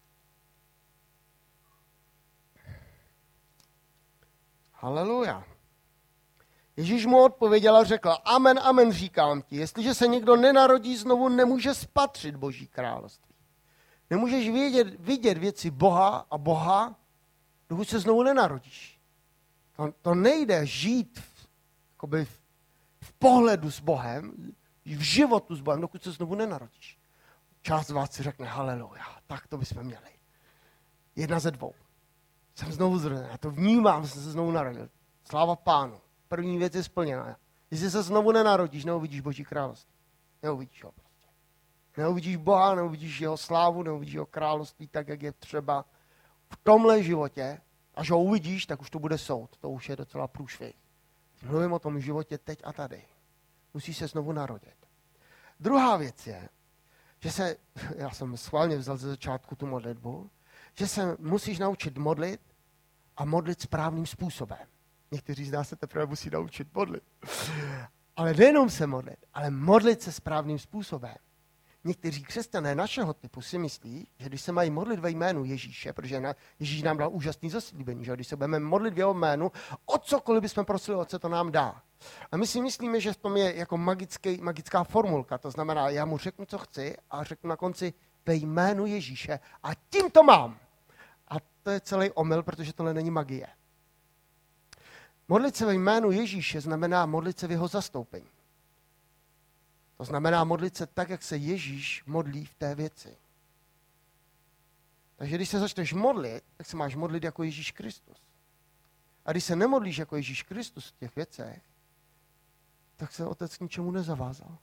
Haleluja. Ježíš mu odpověděl a řekl, amen, amen, říkám ti, jestliže se někdo nenarodí znovu, nemůže spatřit Boží království. Nemůžeš vidět, vidět věci Boha a Boha, dokud se znovu nenarodíš. To, to nejde žít v, jakoby v, v pohledu s Bohem, v životu s Bohem, dokud se znovu nenarodíš. Část z vás si řekne, haleluja, tak to bychom měli. Jedna ze dvou. Jsem znovu zrozen, já to vnímám, že jsem se znovu narodil. Sláva Pánu. První věc je splněná. Jestli se znovu nenarodíš, neuvidíš Boží království. Neuvidíš ho prostě. Neuvidíš Boha, neuvidíš jeho slávu, neuvidíš jeho království tak, jak je třeba v tomhle životě. Až ho uvidíš, tak už to bude soud. To už je docela průšvih. Mluvím o tom životě teď a tady. Musíš se znovu narodit. Druhá věc je, že se, já jsem schválně vzal ze začátku tu modlitbu, že se musíš naučit modlit a modlit správným způsobem. Někteří z nás se teprve musí naučit modlit. Ale nejenom se modlit, ale modlit se správným způsobem. Někteří křesťané našeho typu si myslí, že když se mají modlit ve jménu Ježíše, protože Ježíš nám dal úžasný zaslíbení, že když se budeme modlit v jeho jménu, o cokoliv bychom prosili, Otce to nám dá. A my si myslíme, že v tom je jako magický, magická formulka, to znamená, já mu řeknu, co chci a řeknu na konci ve jménu Ježíše a tím to mám. A to je celý omyl, protože tohle není magie. Modlit se ve jménu Ježíše znamená modlit se v jeho zastoupení. To znamená modlit se tak, jak se Ježíš modlí v té věci. Takže když se začneš modlit, tak se máš modlit jako Ježíš Kristus. A když se nemodlíš jako Ježíš Kristus v těch věcech, tak se Otec k ničemu nezavázal.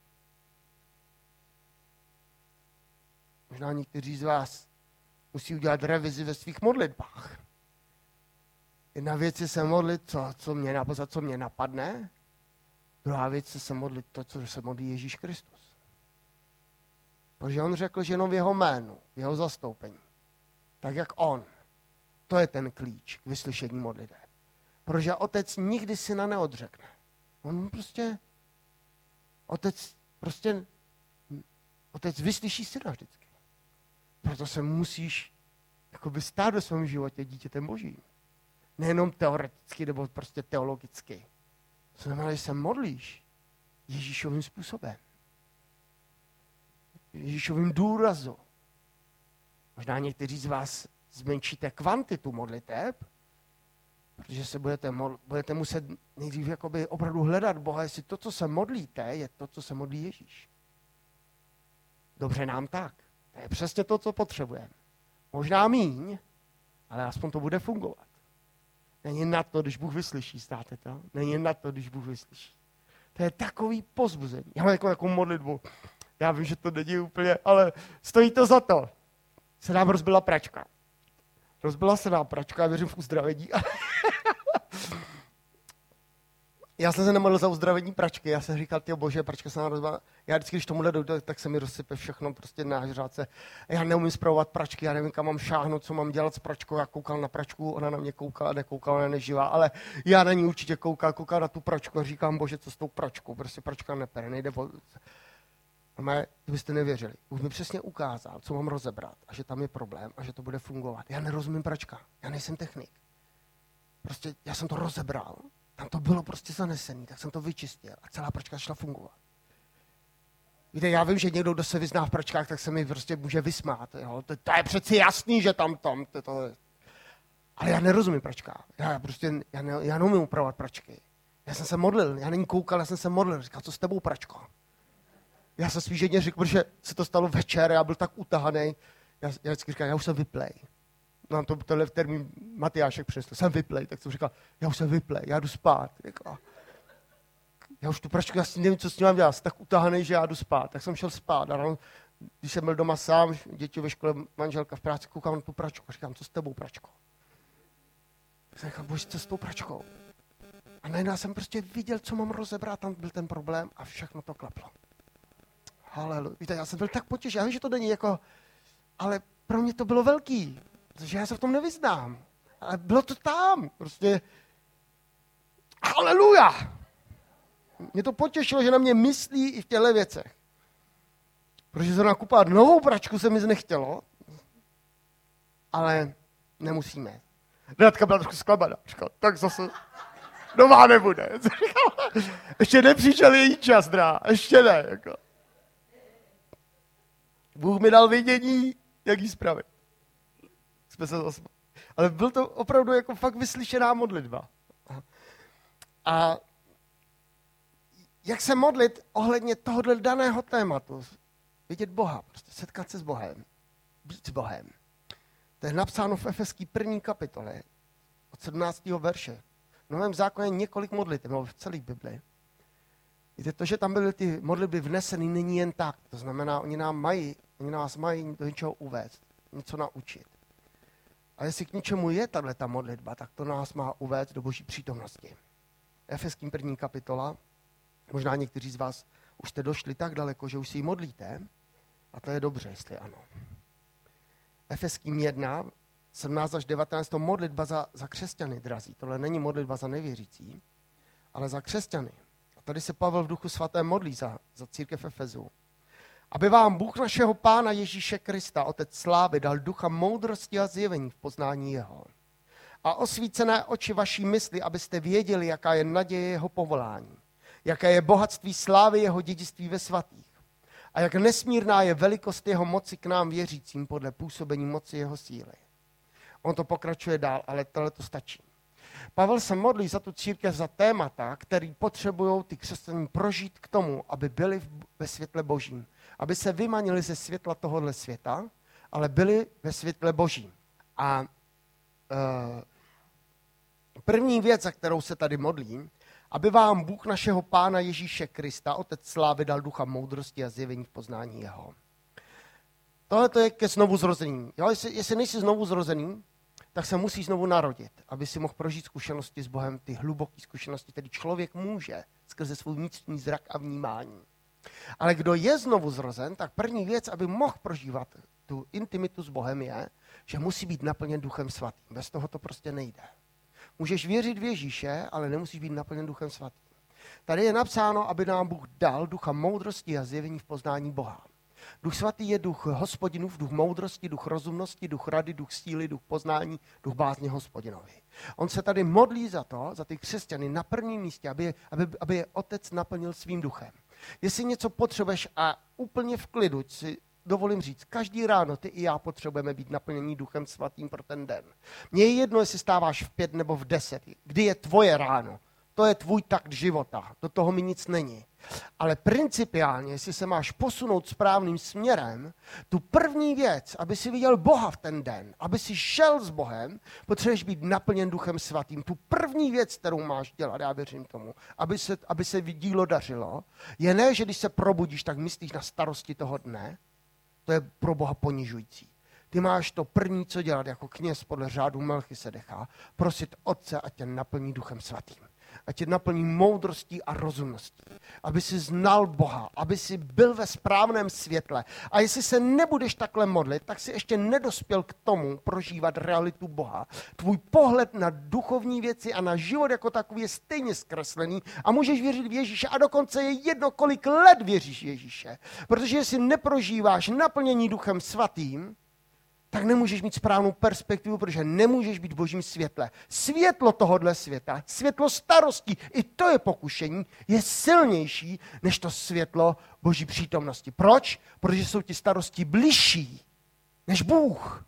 Možná někteří z vás musí udělat revizi ve svých modlitbách. Jedna věc je se modlit, co, co mě, za co mě napadne. Druhá věc je se modlit to, co se modlí Ježíš Kristus. Protože on řekl, že jenom v jeho jménu, v jeho zastoupení. Tak jak on. To je ten klíč k vyslyšení modliteb. Protože Otec nikdy syna neodřekne. On prostě, Otec prostě, Otec vyslyší syna vždycky. Proto se musíš jakoby stát ve svém životě dítětem Božím. Nejenom teoreticky nebo prostě teologicky. To znamená, že se modlíš Ježíšovým způsobem. Ježíšovým důrazu. Možná někteří z vás zmenšíte kvantitu modliteb, protože se budete, modl- budete muset nejdřív jakoby opravdu hledat Boha, jestli to, co se modlíte, je to, co se modlí Ježíš. Dobře nám tak. To je přesně to, co potřebujeme. Možná míň, ale aspoň to bude fungovat. Není na to, když Bůh vyslyší, znáte to? Není na to, když Bůh vyslyší. To je takový povzbuzení. Já mám jako takovou modlitbu. Já vím, že to není úplně, ale stojí to za to. Se nám rozbila pračka. Rozbila se nám pračka, já věřím v uzdravení. Já jsem se nemodlil za uzdravení pračky, já jsem říkal, tyjo bože, pračka se nám rozbila. Já vždycky, když tomuhle dojde, tak se mi rozsype všechno prostě na žráce. Já neumím spravovat pračky, já nevím, kam mám šáhnout, co mám dělat s pračkou. Já koukal na pračku, ona na mě koukala, nekoukala, ona neživá, ale já na ní určitě koukal, koukal na tu pračku a říkám, bože, co s tou pračkou, prostě pračka nepere, nejde po... Ale byste nevěřili. Už mi přesně ukázal, co mám rozebrat a že tam je problém a že to bude fungovat. Já nerozumím pračka, já nejsem technik. Prostě já jsem to rozebral, tam to bylo prostě zanesený, tak jsem to vyčistil a celá pračka šla fungovat. Víte, já vím, že někdo, kdo se vyzná v pračkách, tak se mi prostě může vysmát. Jo? To, to je přeci jasný, že tam, tam, to, to je. Ale já nerozumím pračkám. Já prostě, já, ne, já neumím upravovat pračky. Já jsem se modlil, já není koukal, já jsem se modlil. Říkal, co s tebou, pračko? Já jsem svý ženě řekl, protože se to stalo večer, já byl tak utahaný. Já, já vždycky říkal, já už jsem vyplej. Nám to tenhle termín Matyášek přinesl. Jsem vyplej, tak jsem říkal, já už jsem vyplej, já jdu spát. Říkal, já už tu pračku, já si nevím, co s tím mám dělat, jsem tak utahaný, že já jdu spát. Tak jsem šel spát a ráno, když jsem byl doma sám, děti ve škole, manželka v práci, koukám na tu pračku a říkám, co s tebou, pračko? Tak jsem říkal, bože, co s tou pračkou? A najednou jsem prostě viděl, co mám rozebrat, tam byl ten problém a všechno to klaplo. Haleluja. Víte, já jsem byl tak potěšen, já vím, že to není jako, ale pro mě to bylo velký, protože já se v tom nevyznám. Ale bylo to tam, prostě, haleluja. Mě to potěšilo, že na mě myslí i v těchto věcech. Protože zrovna kupovat novou pračku se mi nechtělo, ale nemusíme. Renatka byla trochu zklamaná. Říkala, tak zase nová nebude. Říkala, ještě nepřišel její čas, drá. Ještě ne. Jako. Bůh mi dal vědění, jak jí spravit. Jsme se zase... ale byl to opravdu jako fakt vyslyšená modlitba. A jak se modlit ohledně tohohle daného tématu? Vidět Boha, prostě setkat se s Bohem, být s Bohem. To je napsáno v Efeský první kapitole od sedmnáctého verše. V Novém zákoně několik modlitev, v celé Bibli. Víte, to, že tam byly ty modlitby vneseny, není jen tak. To znamená, oni, nám mají, oni nás mají do něčeho uvést, něco naučit. A jestli k něčemu je tato modlitba, tak to nás má uvést do Boží přítomnosti. Efeským první kapitola, možná někteří z vás už jste došli tak daleko, že už si ji modlíte, a to je dobře, jestli ano. Efeským jedna, sedmnáct až devatenáct, to modlitba za, za křesťany, drazí. Tohle není modlitba za nevěřící, ale za křesťany. A tady se Pavel v Duchu svatém modlí za, za církev Efezu. Aby vám Bůh našeho Pána Ježíše Krista, Otec slávy, dal ducha moudrosti a zjevení v poznání jeho. A osvícené oči vaší mysli, abyste věděli, jaká je naděje jeho povolání, jaké je bohatství slávy jeho dědictví ve svatých a jak nesmírná je velikost jeho moci k nám věřícím podle působení moci jeho síly. On to pokračuje dál, ale tohle to stačí. Pavel se modlí za tu církev za témata, který potřebují ty křesťané prožít k tomu, aby byli ve světle Božím. Aby se vymanili ze světla tohohle světa, ale byli ve světle Božím. A uh, první věc, za kterou se tady modlím, aby vám Bůh našeho Pána Ježíše Krista, Otec slávy, dal ducha moudrosti a zjevení v poznání jeho. Tohle to je ke znovuzrození. Jo, jestli, jestli nejsi znovuzrozený, tak se musí znovu narodit, aby si mohl prožít zkušenosti s Bohem, ty hluboké zkušenosti, které člověk může skrze svůj vnitřní zrak a vnímání. Ale kdo je znovu zrozen, tak první věc, aby mohl prožívat tu intimitu s Bohem, je, že musí být naplněn Duchem svatým. Bez toho to prostě nejde. Můžeš věřit v Ježíše, ale nemusíš být naplněn Duchem svatým. Tady je napsáno, aby nám Bůh dal ducha moudrosti a zjevení v poznání Boha. Duch svatý je duch Hospodinův, duch moudrosti, duch rozumnosti, duch rady, duch síly, duch poznání, duch bázně Hospodinovi. On se tady modlí za to, za ty křesťany na prvním místě, aby, aby, aby je Otec naplnil svým duchem. Jestli něco potřebuješ a úplně v klidu si dovolím říct, každý ráno ty i já potřebujeme být naplnění Duchem svatým pro ten den. Mně je jedno, jestli stáváš v pět nebo v deset, kdy je tvoje ráno. To je tvůj takt života, do toho mi nic není. Ale principiálně, jestli se máš posunout správným směrem, tu první věc, aby si viděl Boha v ten den, aby si šel s Bohem, potřebuješ být naplněn Duchem svatým. Tu první věc, kterou máš dělat, já věřím tomu, aby se, aby se dílo dařilo, je ne, že když se probudíš, tak myslíš na starosti toho dne, to je pro Boha ponižující. Ty máš to první, co dělat jako kněz podle řádu Melchisedecha, prosit Otce, ať tě naplní Duchem svatým. Ať tě naplní moudrostí a rozumností. Aby si znal Boha, aby si byl ve správném světle. A jestli se nebudeš takhle modlit, tak si ještě nedospěl k tomu prožívat realitu Boha. Tvůj pohled na duchovní věci a na život jako takový je stejně zkreslený a můžeš věřit v Ježíše a dokonce je jedno, kolik let věříš Ježíše. Protože jestli neprožíváš naplnění Duchem svatým, tak nemůžeš mít správnou perspektivu, protože nemůžeš být v Božím světle. Světlo tohohle světa, světlo starostí, i to je pokušení, je silnější než to světlo Boží přítomnosti. Proč? Protože jsou ti starosti bližší než Bůh.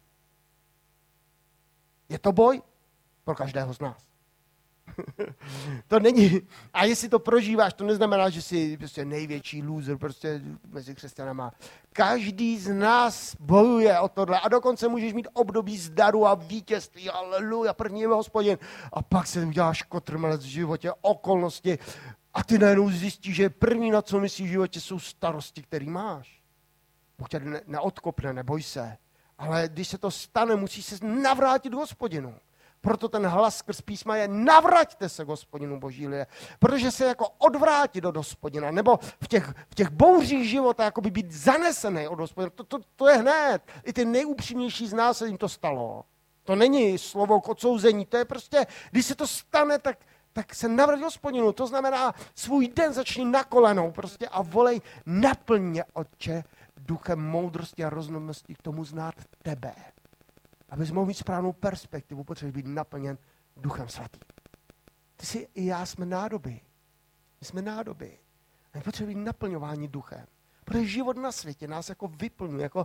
Je to boj pro každého z nás. To není. A jestli to prožíváš, to neznamená, že jsi prostě největší loser prostě mezi křesťanama. Každý z nás bojuje o tohle a dokonce můžeš mít období zdaru a vítězství, aleluja, první je Hospodin. A pak se uděláš kotrmelec v životě, okolnosti a ty najednou zjistíš, že první, na co myslíš v životě, jsou starosti, které máš. Bůh tě ne- neodkopne, neboj se. Ale když se to stane, musíš se navrátit k Hospodinu. Proto ten hlas skrz písma je navraťte se k Hospodinu boží lidé. Protože se jako odvrátit od Hospodina, nebo v těch, v těch bouřích života jakoby být zanesený od Hospodina, to, to, to je hned. I ty nejupřímnější z nás se jim to stalo. To není slovo k odsouzení, to je prostě, když se to stane, tak, tak se navrať Hospodinu. To znamená, svůj den začni na kolenou prostě a volej, naplň mě, Otče, duchem moudrosti a rozumnosti k tomu znát tebe. Abys mohl mít správnou perspektivu, potřebuješ být naplněn Duchem svatým. Ty si i já jsme nádoby. My jsme nádoby. A my potřebujeme být naplňování duchem. Protože život na světě nás jako vyplňuje, jako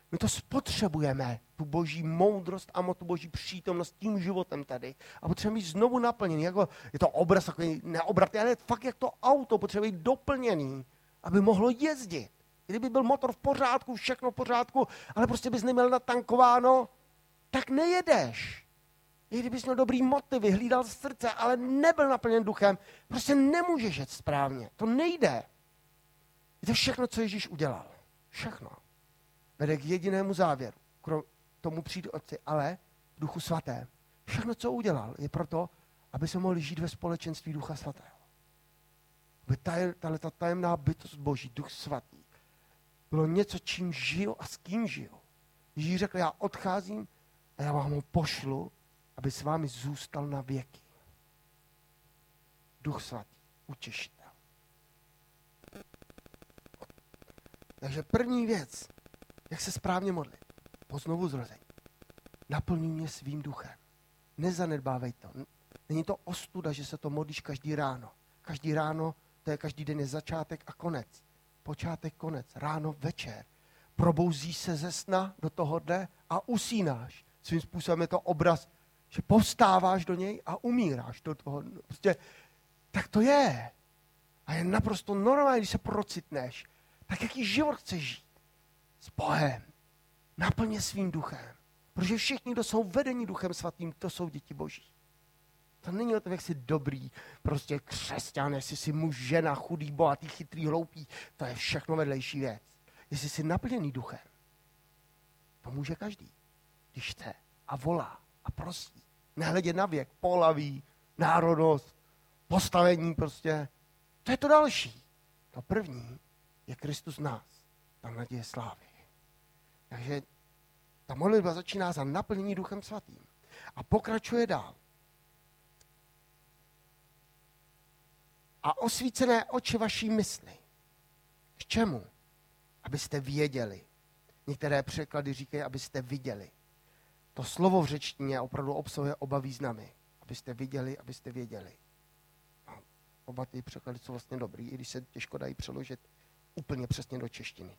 My to spotřebujeme, tu boží moudrost a tu boží přítomnost tím životem tady. A potřebujeme být znovu naplněný. Jako, je to obraz takový neobratný, ale fakt jak to auto potřebuje být doplněný, aby mohlo jezdit. Kdyby byl motor v pořádku, všechno v pořádku, ale prostě bys neměl natankováno, tak nejedeš. I kdybys měl dobrý motivy, hlídal srdce, ale nebyl naplněn duchem, prostě nemůžeš jet správně. To nejde. Je to všechno, co Ježíš udělal. Všechno. Vede k jedinému závěru. K tomu přijdu Otci, ale v Duchu Svatém. Všechno, co udělal, je proto, aby se mohli žít ve společenství Ducha Svatého. Aby tahle ta tajemná bytost Boží, Duch Svatý, bylo něco, čím žiju a s kým žiju. Ježíš řekl, já odcházím a já vám ho pošlu, aby s vámi zůstal na věky. Duch Svatý, utěšitel. Takže první věc, jak se správně modlit, po znovu zrození. Naplňuj mě svým duchem. Nezanedbávej to. Není to ostuda, že se to modlíš každý ráno. Každý ráno, to je každý den je začátek a konec. Počátek, konec. Ráno, večer. Probouzíš se ze sna do toho dne a usínáš. Svým způsobem je to obraz, že povstáváš do něj a umíráš do toho. Prostě, tak to je. A je naprosto normální, když se procitneš. Tak jaký život chceš žít? S Bohem. Naplně svým duchem. Protože všichni, kdo jsou vedeni Duchem Svatým, to jsou děti Boží. To není o tom, jak jsi dobrý, prostě křesťan, jestli jsi muž, žena, chudý, bohatý, chytrý, hloupý. To je všechno vedlejší věc. Jestli jsi naplněný duchem, to může každý, když chce a volá a prosí. Nehledě na věk, pohlaví, národnost, postavení prostě. To je to další. To první je Kristus v nás. Ta naděje slávy. Takže ta modlitba začíná za naplnění Duchem Svatým. A pokračuje dál. A osvícené oči vaší mysli. K čemu? Abyste věděli. Některé překlady říkají, abyste viděli. To slovo v řečtině opravdu obsahuje oba významy. Abyste viděli, abyste věděli. No, oba ty překlady jsou vlastně dobrý, i když se těžko dají přeložit úplně přesně do češtiny.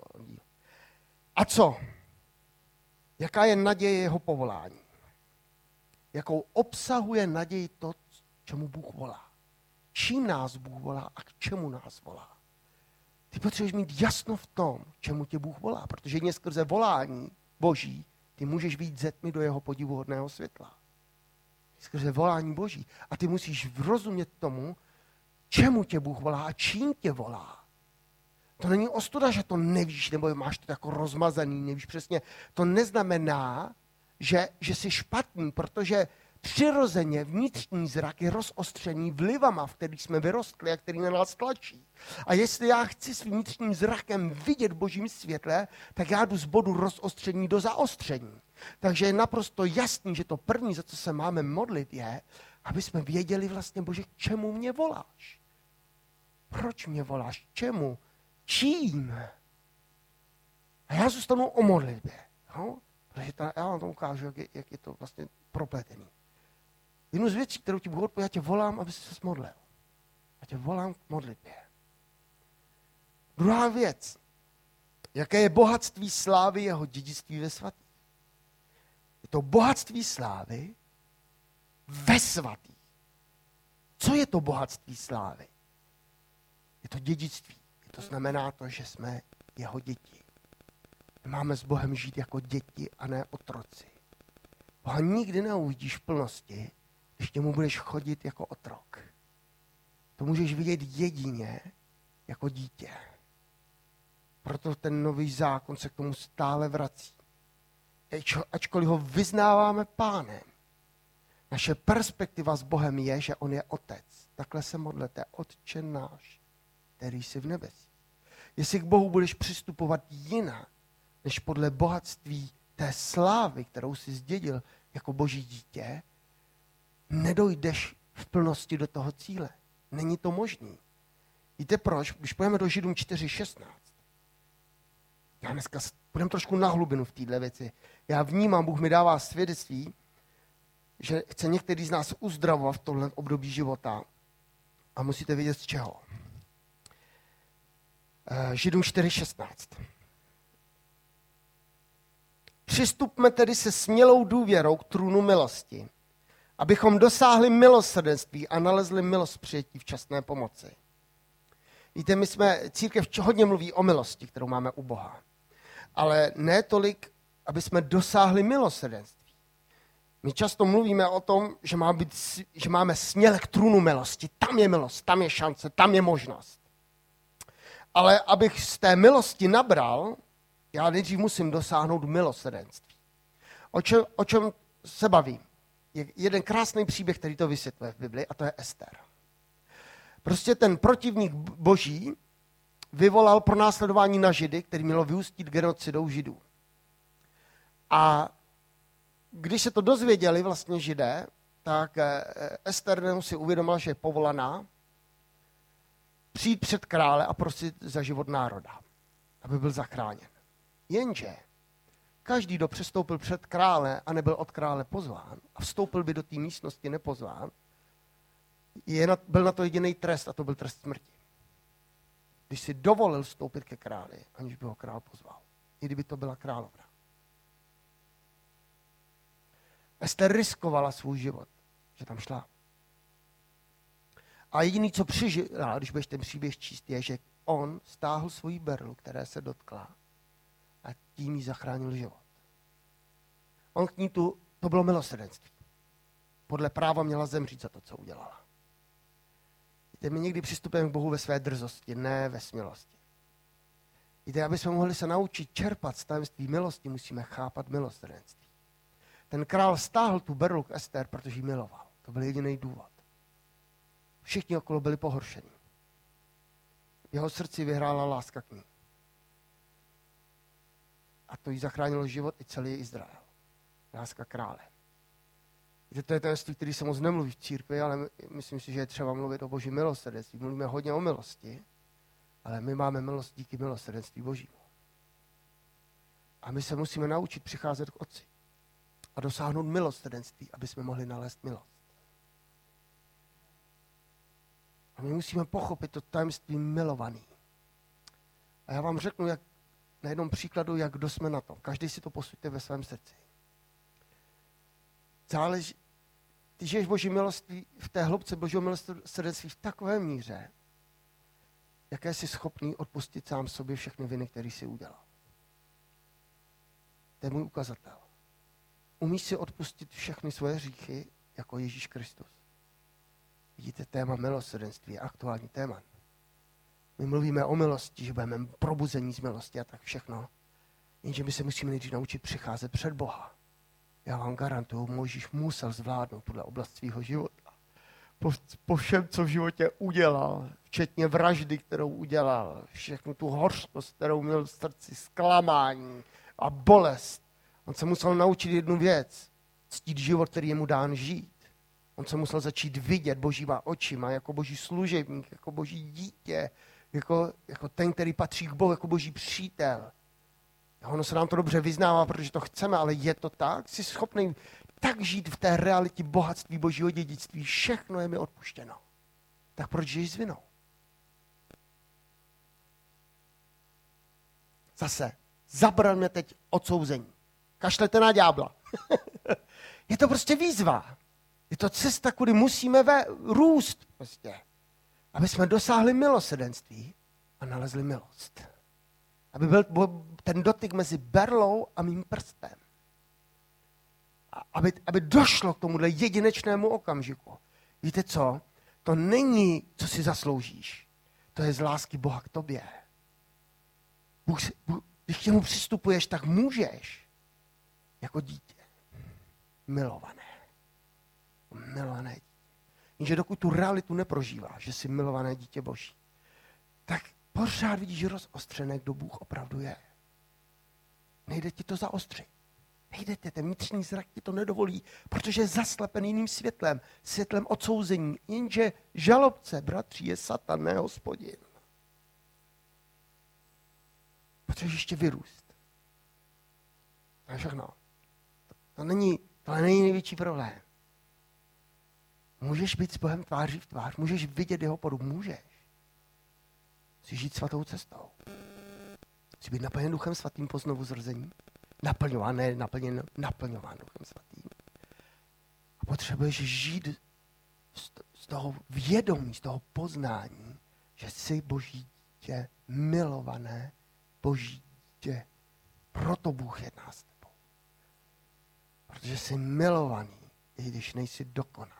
A co? Jaká je naděje jeho povolání? Jakou obsahuje naději to, čemu Bůh volá? Čím nás Bůh volá a k čemu nás volá? Ty potřebuješ mít jasno v tom, čemu tě Bůh volá, protože jen skrze volání Boží ty můžeš vyjít ze tmy do jeho podivuhodného světla. Skrze volání Boží. A ty musíš rozumět tomu, čemu tě Bůh volá a čím tě volá. To není ostuda, že to nevíš, nebo máš to jako rozmazaný, nevíš přesně. To neznamená, že, že jsi špatný, protože přirozeně vnitřní zrak je rozostřený vlivama, v kterých jsme vyrostli a který na nás tlačí. A jestli já chci s vnitřním zrakem vidět v Božím světle, tak já jdu z bodu rozostření do zaostření. Takže je naprosto jasný, že to první, za co se máme modlit, je, aby jsme věděli vlastně, Bože, k čemu mě voláš. Proč mě voláš? Čemu? Čím? A já zůstanu o modlitbě. No? Protože ta, já vám to ukážu, jak je, jak je to vlastně propletený. Jednu z věcí, kterou ti Bůh odpověděl, já tě volám, aby se modlil. Já tě volám k modlitbě. Druhá věc. Jaké je bohatství slávy jeho dědictví ve svatých? Je to bohatství slávy ve svatých. Co je to bohatství slávy? Je to dědictví. To znamená to, že jsme jeho děti. My máme s Bohem žít jako děti a ne otroci. Boha nikdy neuvidíš v plnosti, když k němu budeš chodit jako otrok. To můžeš vidět jedině jako dítě. Proto ten nový zákon se k tomu stále vrací. Ačkoliv ho vyznáváme Pánem, naše perspektiva s Bohem je, že on je otec. Takhle se modlete, Otče náš, který jsi v nebesí. Jestli k Bohu budeš přistupovat jinak, než podle bohatství té slávy, kterou jsi zdědil jako Boží dítě, nedojdeš v plnosti do toho cíle. Není to možný. Víte proč? Když půjdeme do Židům čtyři šestnáct. Já dneska půjdeme trošku na hlubinu v této věci. Já vnímám, Bůh mi dává svědectví, že chce některý z nás uzdravovat v tomhle období života. A musíte vědět z čeho. Židům čtyři šestnáct. Přistupme tedy se smělou důvěrou k trůnu milosti, abychom dosáhli milosrdenství a nalezli milost přijetí včasné pomoci. Víte, my jsme, církev hodně mluví o milosti, kterou máme u Boha, ale ne tolik, aby jsme dosáhli milosrdenství. My často mluvíme o tom, že, má být, že máme směle k trůnu milosti. Tam je milost, tam je šance, tam je možnost. Ale abych z té milosti nabral, já nejdřív musím dosáhnout milosrdenství. O čem, o čem se bavím? Je jeden krásný příběh, který to vysvětluje v Bibli, a to je Ester. Prostě ten protivník boží vyvolal pronásledování na Židy, který mělo vyústit genocidou Židů. A když se to dozvěděli vlastně Židé, tak Ester si uvědomila, že je povolaná přijít před krále a prosit za život národa, aby byl zachráněn. Jenže každý, kdo přestoupil před krále a nebyl od krále pozván a vstoupil by do té místnosti nepozván, je na, byl na to jediný trest a to byl trest smrti. Když si dovolil vstoupit ke králi, aniž by ho král pozval. I kdyby to byla královna. Ester riskovala svůj život, že tam šla. A jediný, co přežila, když budeš ten příběh číst, je, že on stáhl svoji berlu, které se dotkla, a tím jí zachránil život. On k ní tu, to bylo milosrdenství. Podle práva měla zemřít za to, co udělala. Víte, my někdy přistupujeme k Bohu ve své drzosti, ne ve smělosti. Víte, aby jsme mohli se naučit čerpat z tajemství milosti, musíme chápat milosrdenství. Ten král stáhl tu berlu k Ester, protože ji miloval. To byl jediný důvod. Všichni okolo byli pohoršení. V jeho srdci vyhrála láska k ní. A to jí zachránilo život i celý Izrael. Láska krále. Víte, to je tajemství, který se moc nemluví v církvi, ale myslím si, že je třeba mluvit o boží milosrdenství. Mluvíme hodně o milosti, ale my máme milost díky milosrdenství božímu. A my se musíme naučit přicházet k Otci a dosáhnout milosrdenství, aby jsme mohli nalézt milost. A my musíme pochopit to tajemství milovaný. A já vám řeknu, jak, na jednom příkladu, jak kdo jsme na tom. Každý si to posuďte ve svém srdci. Záleží, ty žiješ boží miloství v té hloubce božího milosrdenství v takové míře, jaké jsi schopný odpustit sám sobě všechny viny, které jsi udělal. To je můj ukazatel. Umíš si odpustit všechny svoje hříchy, jako Ježíš Kristus. Vidíte, téma milosrdenství je aktuální téma. My mluvíme o milosti, že budeme probuzení z milosti a tak všechno. Jenže my se musíme nejdřív naučit přicházet před Boha. Já vám garantuju, Mojžíš musel zvládnout tuhle oblast svého života. Po, po všem, co v životě udělal, včetně vraždy, kterou udělal, všechnu tu hořkost, kterou měl v srdci, zklamání a bolest. On se musel naučit jednu věc. Ctít život, který je mu dán žít. On se musel začít vidět božíma očima, jako boží služebník, jako boží dítě, jako, jako ten, který patří k Bohu, jako boží přítel. A ono se nám to dobře vyznává, protože to chceme, ale je to tak? Jsi schopný tak žít v té realitě bohatství božího dědictví. Všechno je mi odpuštěno. Tak proč žiješ s vinou? Zase, zabraňme teď odsouzení. Kašlete na ďábla. Je to prostě výzva. Je to cesta, kudy musíme ve, růst, prostě, aby jsme dosáhli milosrdenství a nalezli milost. Aby byl ten dotyk mezi berlou a mým prstem. A aby, aby došlo k tomuhle jedinečnému okamžiku. Víte co? To není, co si zasloužíš. To je z lásky Boha k tobě. Bůh, Bůh, když k němu přistupuješ, tak můžeš. Jako dítě. Milované. Milované dítě. Jenže dokud tu realitu neprožíváš, že jsi milované dítě Boží, tak pořád vidíš rozostřené, kdo Bůh opravdu je. Nejde ti to zaostřit. Nejde ti, ten vnitřní zrak ti to nedovolí, protože je zaslepen jiným světlem, světlem odsouzení. Jenže žalobce, bratři, je Satan, ne Hospodin. Potřebuješ ještě vyrůst. To je všechno. To není, to není největší problém. Můžeš být s Bohem tváří v tvář, můžeš vidět jeho podobu, můžeš. Musíš žít svatou cestou. Musíš být naplněn Duchem Svatým po znovu zrození. naplňován, ne naplněn, naplňován Duchem Svatým. A potřebuješ žít z toho vědomí, z toho poznání, že jsi Boží dítě, milované Boží dítě. Proto Bůh jedná s tebou. Protože jsi milovaný, i když nejsi dokonalý.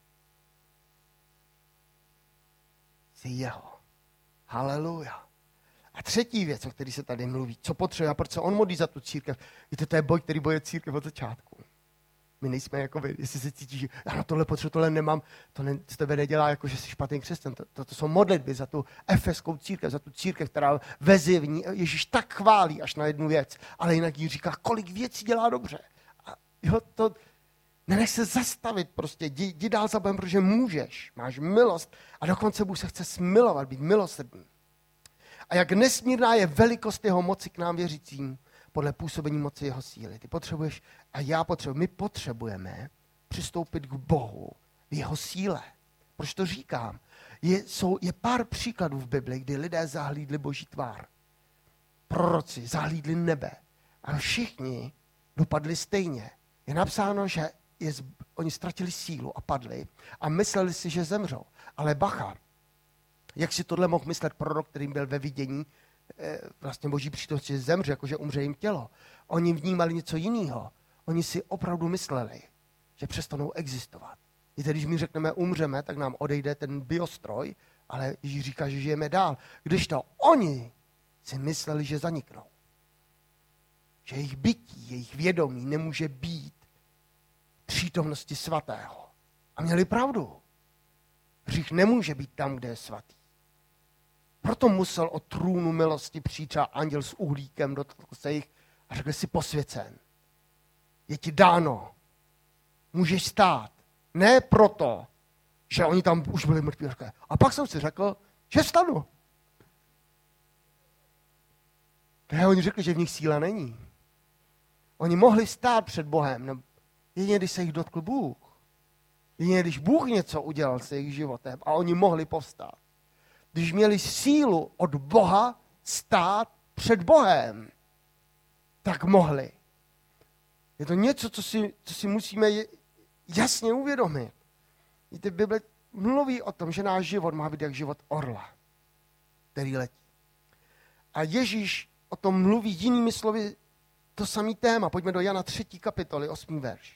Jsi jeho. Haleluja. A třetí věc, o který se tady mluví, co potřebuje a proč se on modlí za tu církev, víte, to je boj, který boje církev od začátku. My nejsme jako vy, jestli se cítíš, že já na tohle potřebuji, tohle nemám, to ne, z tebe nedělá jako, že jsi špatný křesťan. To, to, to jsou modlitby za tu efeskou církev, za tu církev, která veze v ní Ježíš tak chválí až na jednu věc, ale jinak jí říká, kolik věcí dělá dobře. A jo, to nenech se zastavit prostě, jdi, jdi dál za Bohem, protože můžeš, máš milost a dokonce Bůh se chce smilovat, být milosrdný. A jak nesmírná je velikost jeho moci k nám věřícím, podle působení moci jeho síly. Ty potřebuješ a já potřebuji, my potřebujeme přistoupit k Bohu v jeho síle. Proč to říkám? Je, jsou, je pár příkladů v Bibli, kdy lidé zahlídli Boží tvár. Proroci zahlídli nebe. A všichni dopadli stejně. Je napsáno, že je, oni ztratili sílu a padli a mysleli si, že zemřou. Ale bacha, jak si tohle mohl myslet prorok, kterým byl ve vidění, vlastně Boží přítomnosti, že zemře, jakože umře jim tělo. Oni vnímali něco jiného. Oni si opravdu mysleli, že přestanou existovat. Víte, když my řekneme umřeme, tak nám odejde ten biostroj, ale Ježíš říká, že žijeme dál. Když to oni si mysleli, že zaniknou. Že jejich bytí, jejich vědomí nemůže být přítomnosti svatého. A měli pravdu. Hřích nemůže být tam, kde je svatý. Proto musel od trůnu milosti přijít třeba anděl s uhlíkem, dotkl se jich a řekl si posvěcen. Je ti dáno. Můžeš stát. Ne proto, že oni tam už byli mrtví. A pak jsem si řekl, že vstanu. Ne, oni řekli, že v nich síla není. Oni mohli stát před Bohem, jedině když se jich dotkl Bůh. Jedině když Bůh něco udělal se jejich životem a oni mohli povstát. Když měli sílu od Boha stát před Bohem, tak mohli. Je to něco, co si, co si musíme jasně uvědomit. Víte, Bible mluví o tom, že náš život má být jak život orla, který letí. A Ježíš o tom mluví jinými slovy to samý téma. Pojďme do Jana třetí kapitoly, osmý verš.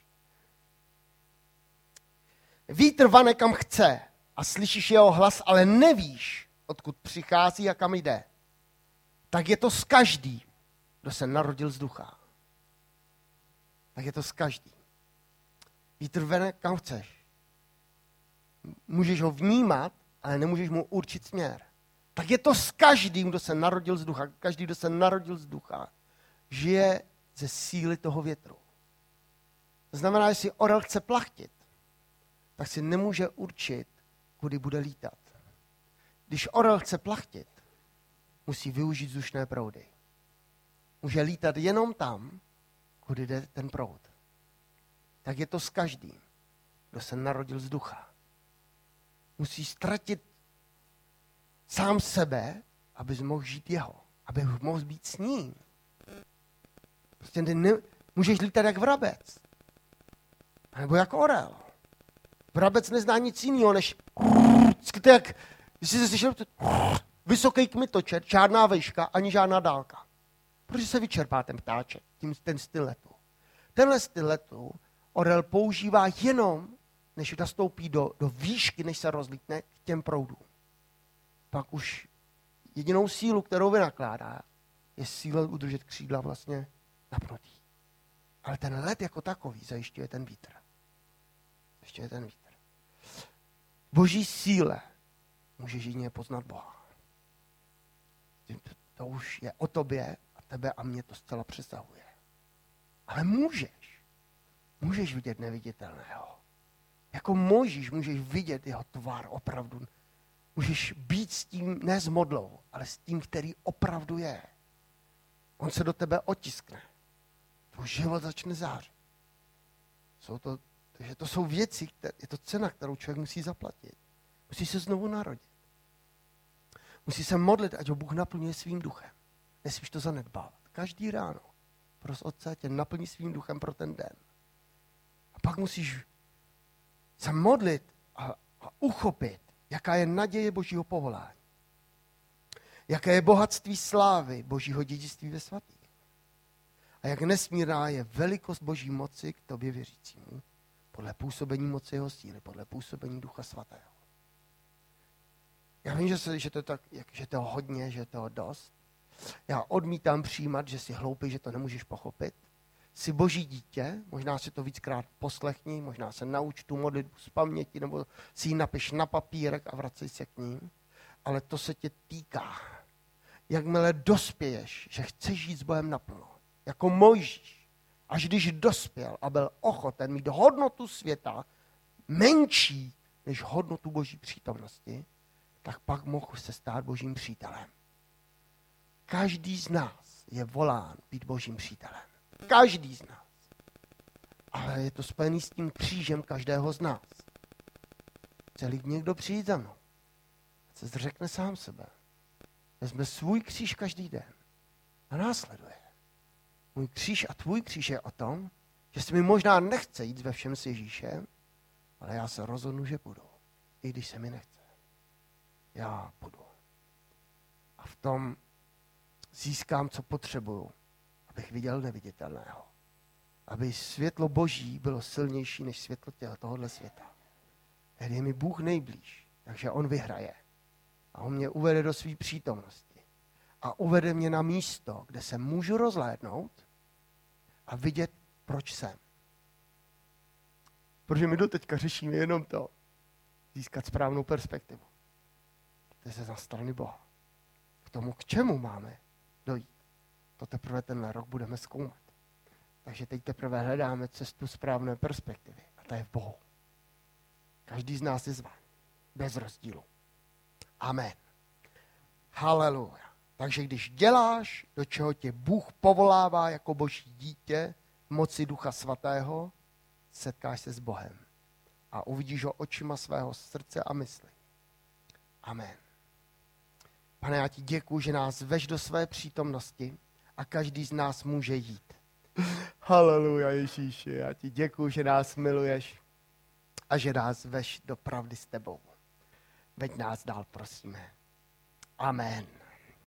Vítr vane kam chce a slyšíš jeho hlas, ale nevíš, odkud přichází a kam jde. Tak je to s každým, kdo se narodil z ducha. Tak je to s každým. Vítr vane kam chceš. Můžeš ho vnímat, ale nemůžeš mu určit směr. Tak je to s každým, kdo se narodil z ducha. Každý, kdo se narodil z ducha, žije ze síly toho větru. To znamená, že si orel chce plachtit, tak si nemůže určit, kudy bude lítat. Když orel chce plachtit, musí využít vzdušné proudy. Může lítat jenom tam, kudy jde ten proud. Tak je to s každým, kdo se narodil z ducha. Musí ztratit sám sebe, aby mohl žít jeho. Aby mohl být s ním. Prostě ne, můžeš lítat jak vrabec. Nebo jak orel. Vrabec nezná nic jiného, než to jak, když jsi se slyšel, vysoký kmitočet, žádná vejška, ani žádná dálka. Protože se vyčerpá ten ptáček, tím, ten styl letu. Tenhle styl letu orel používá jenom, než nastoupí do, do výšky, než se rozlítne k těm proudům. Pak už jedinou sílu, kterou vynakládá, je síla udržet křídla vlastně napnutý. Ale ten let jako takový zajišťuje ten vítr. Zajišťuje ten vítr. Boží síle můžeš jedině poznat Boha. To už je o tobě a tebe a mě to zcela přesahuje. Ale můžeš. Můžeš vidět neviditelného. Jako Mojžíš můžeš vidět jeho tvar opravdu. Můžeš být s tím, ne s modlou, ale s tím, který opravdu je. On se do tebe otiskne. Tvůj život začne zářit. Jsou to, takže to jsou věci, které, je to cena, kterou člověk musí zaplatit. Musí se znovu narodit. Musí se modlit, ať ho Bůh naplňuje svým duchem. Nesmíš to zanedbávat. Každý ráno pros Otce, tě naplní svým duchem pro ten den. A pak musíš se modlit a, a uchopit, jaká je naděje Božího povolání. Jaké je bohatství slávy Božího dědictví ve svatých. A jak nesmírná je velikost Boží moci k tobě věřícímu, podle působení moci jeho síly, podle působení Ducha Svatého. Já vím, že, se, že, to je tak, že to je hodně, že to je dost. Já odmítám přijímat, že jsi hloupý, že to nemůžeš pochopit. Jsi Boží dítě, možná si to víckrát poslechni, možná se nauč tu modlitbu z paměti, nebo si ji napiš na papírek a vracej se k ním. Ale to se tě týká. Jakmile dospěješ, že chceš žít s Bohem naplno, jako Mojžíš, až když dospěl a byl ochoten mít hodnotu světa menší než hodnotu Boží přítomnosti, tak pak mohl se stát Božím přítelem. Každý z nás je volán být Božím přítelem. Každý z nás. Ale je to spojený s tím křížem každého z nás. Chce-li někdo přijít za mnou, se zřekne sám sebe. Vezme svůj kříž každý den a následuje. Můj kříž a tvůj kříž je o tom, že se mi možná nechce jít ve všem s Ježíšem, ale já se rozhodnu, že půjdu. I když se mi nechce. Já půjdu. A v tom získám, co potřebuju, abych viděl neviditelného. Aby světlo Boží bylo silnější než světlo těla tohohle světa. Tedy je mi Bůh nejblíž, takže on vyhraje. A on mě uvede do své přítomnosti. A uvede mě na místo, kde se můžu rozhlédnout a vidět, proč jsem. Protože my doteďka řešíme jenom to, získat správnou perspektivu. To je ze strany Boha. K tomu, k čemu máme dojít. To teprve tenhle rok budeme zkoumat. Takže teď teprve hledáme cestu správné perspektivy. A ta je v Bohu. Každý z nás je zván. Bez rozdílu. Amen. Haleluja. Takže když děláš, do čeho tě Bůh povolává jako Boží dítě v moci Ducha Svatého, setkáš se s Bohem a uvidíš ho očima svého srdce a mysli. Amen. Pane, já ti děkuju, že nás veš do své přítomnosti a každý z nás může jít. Haleluja, Ježíši, já ti děkuju, že nás miluješ a že nás veš do pravdy s tebou. Veď nás dál, prosíme. Amen.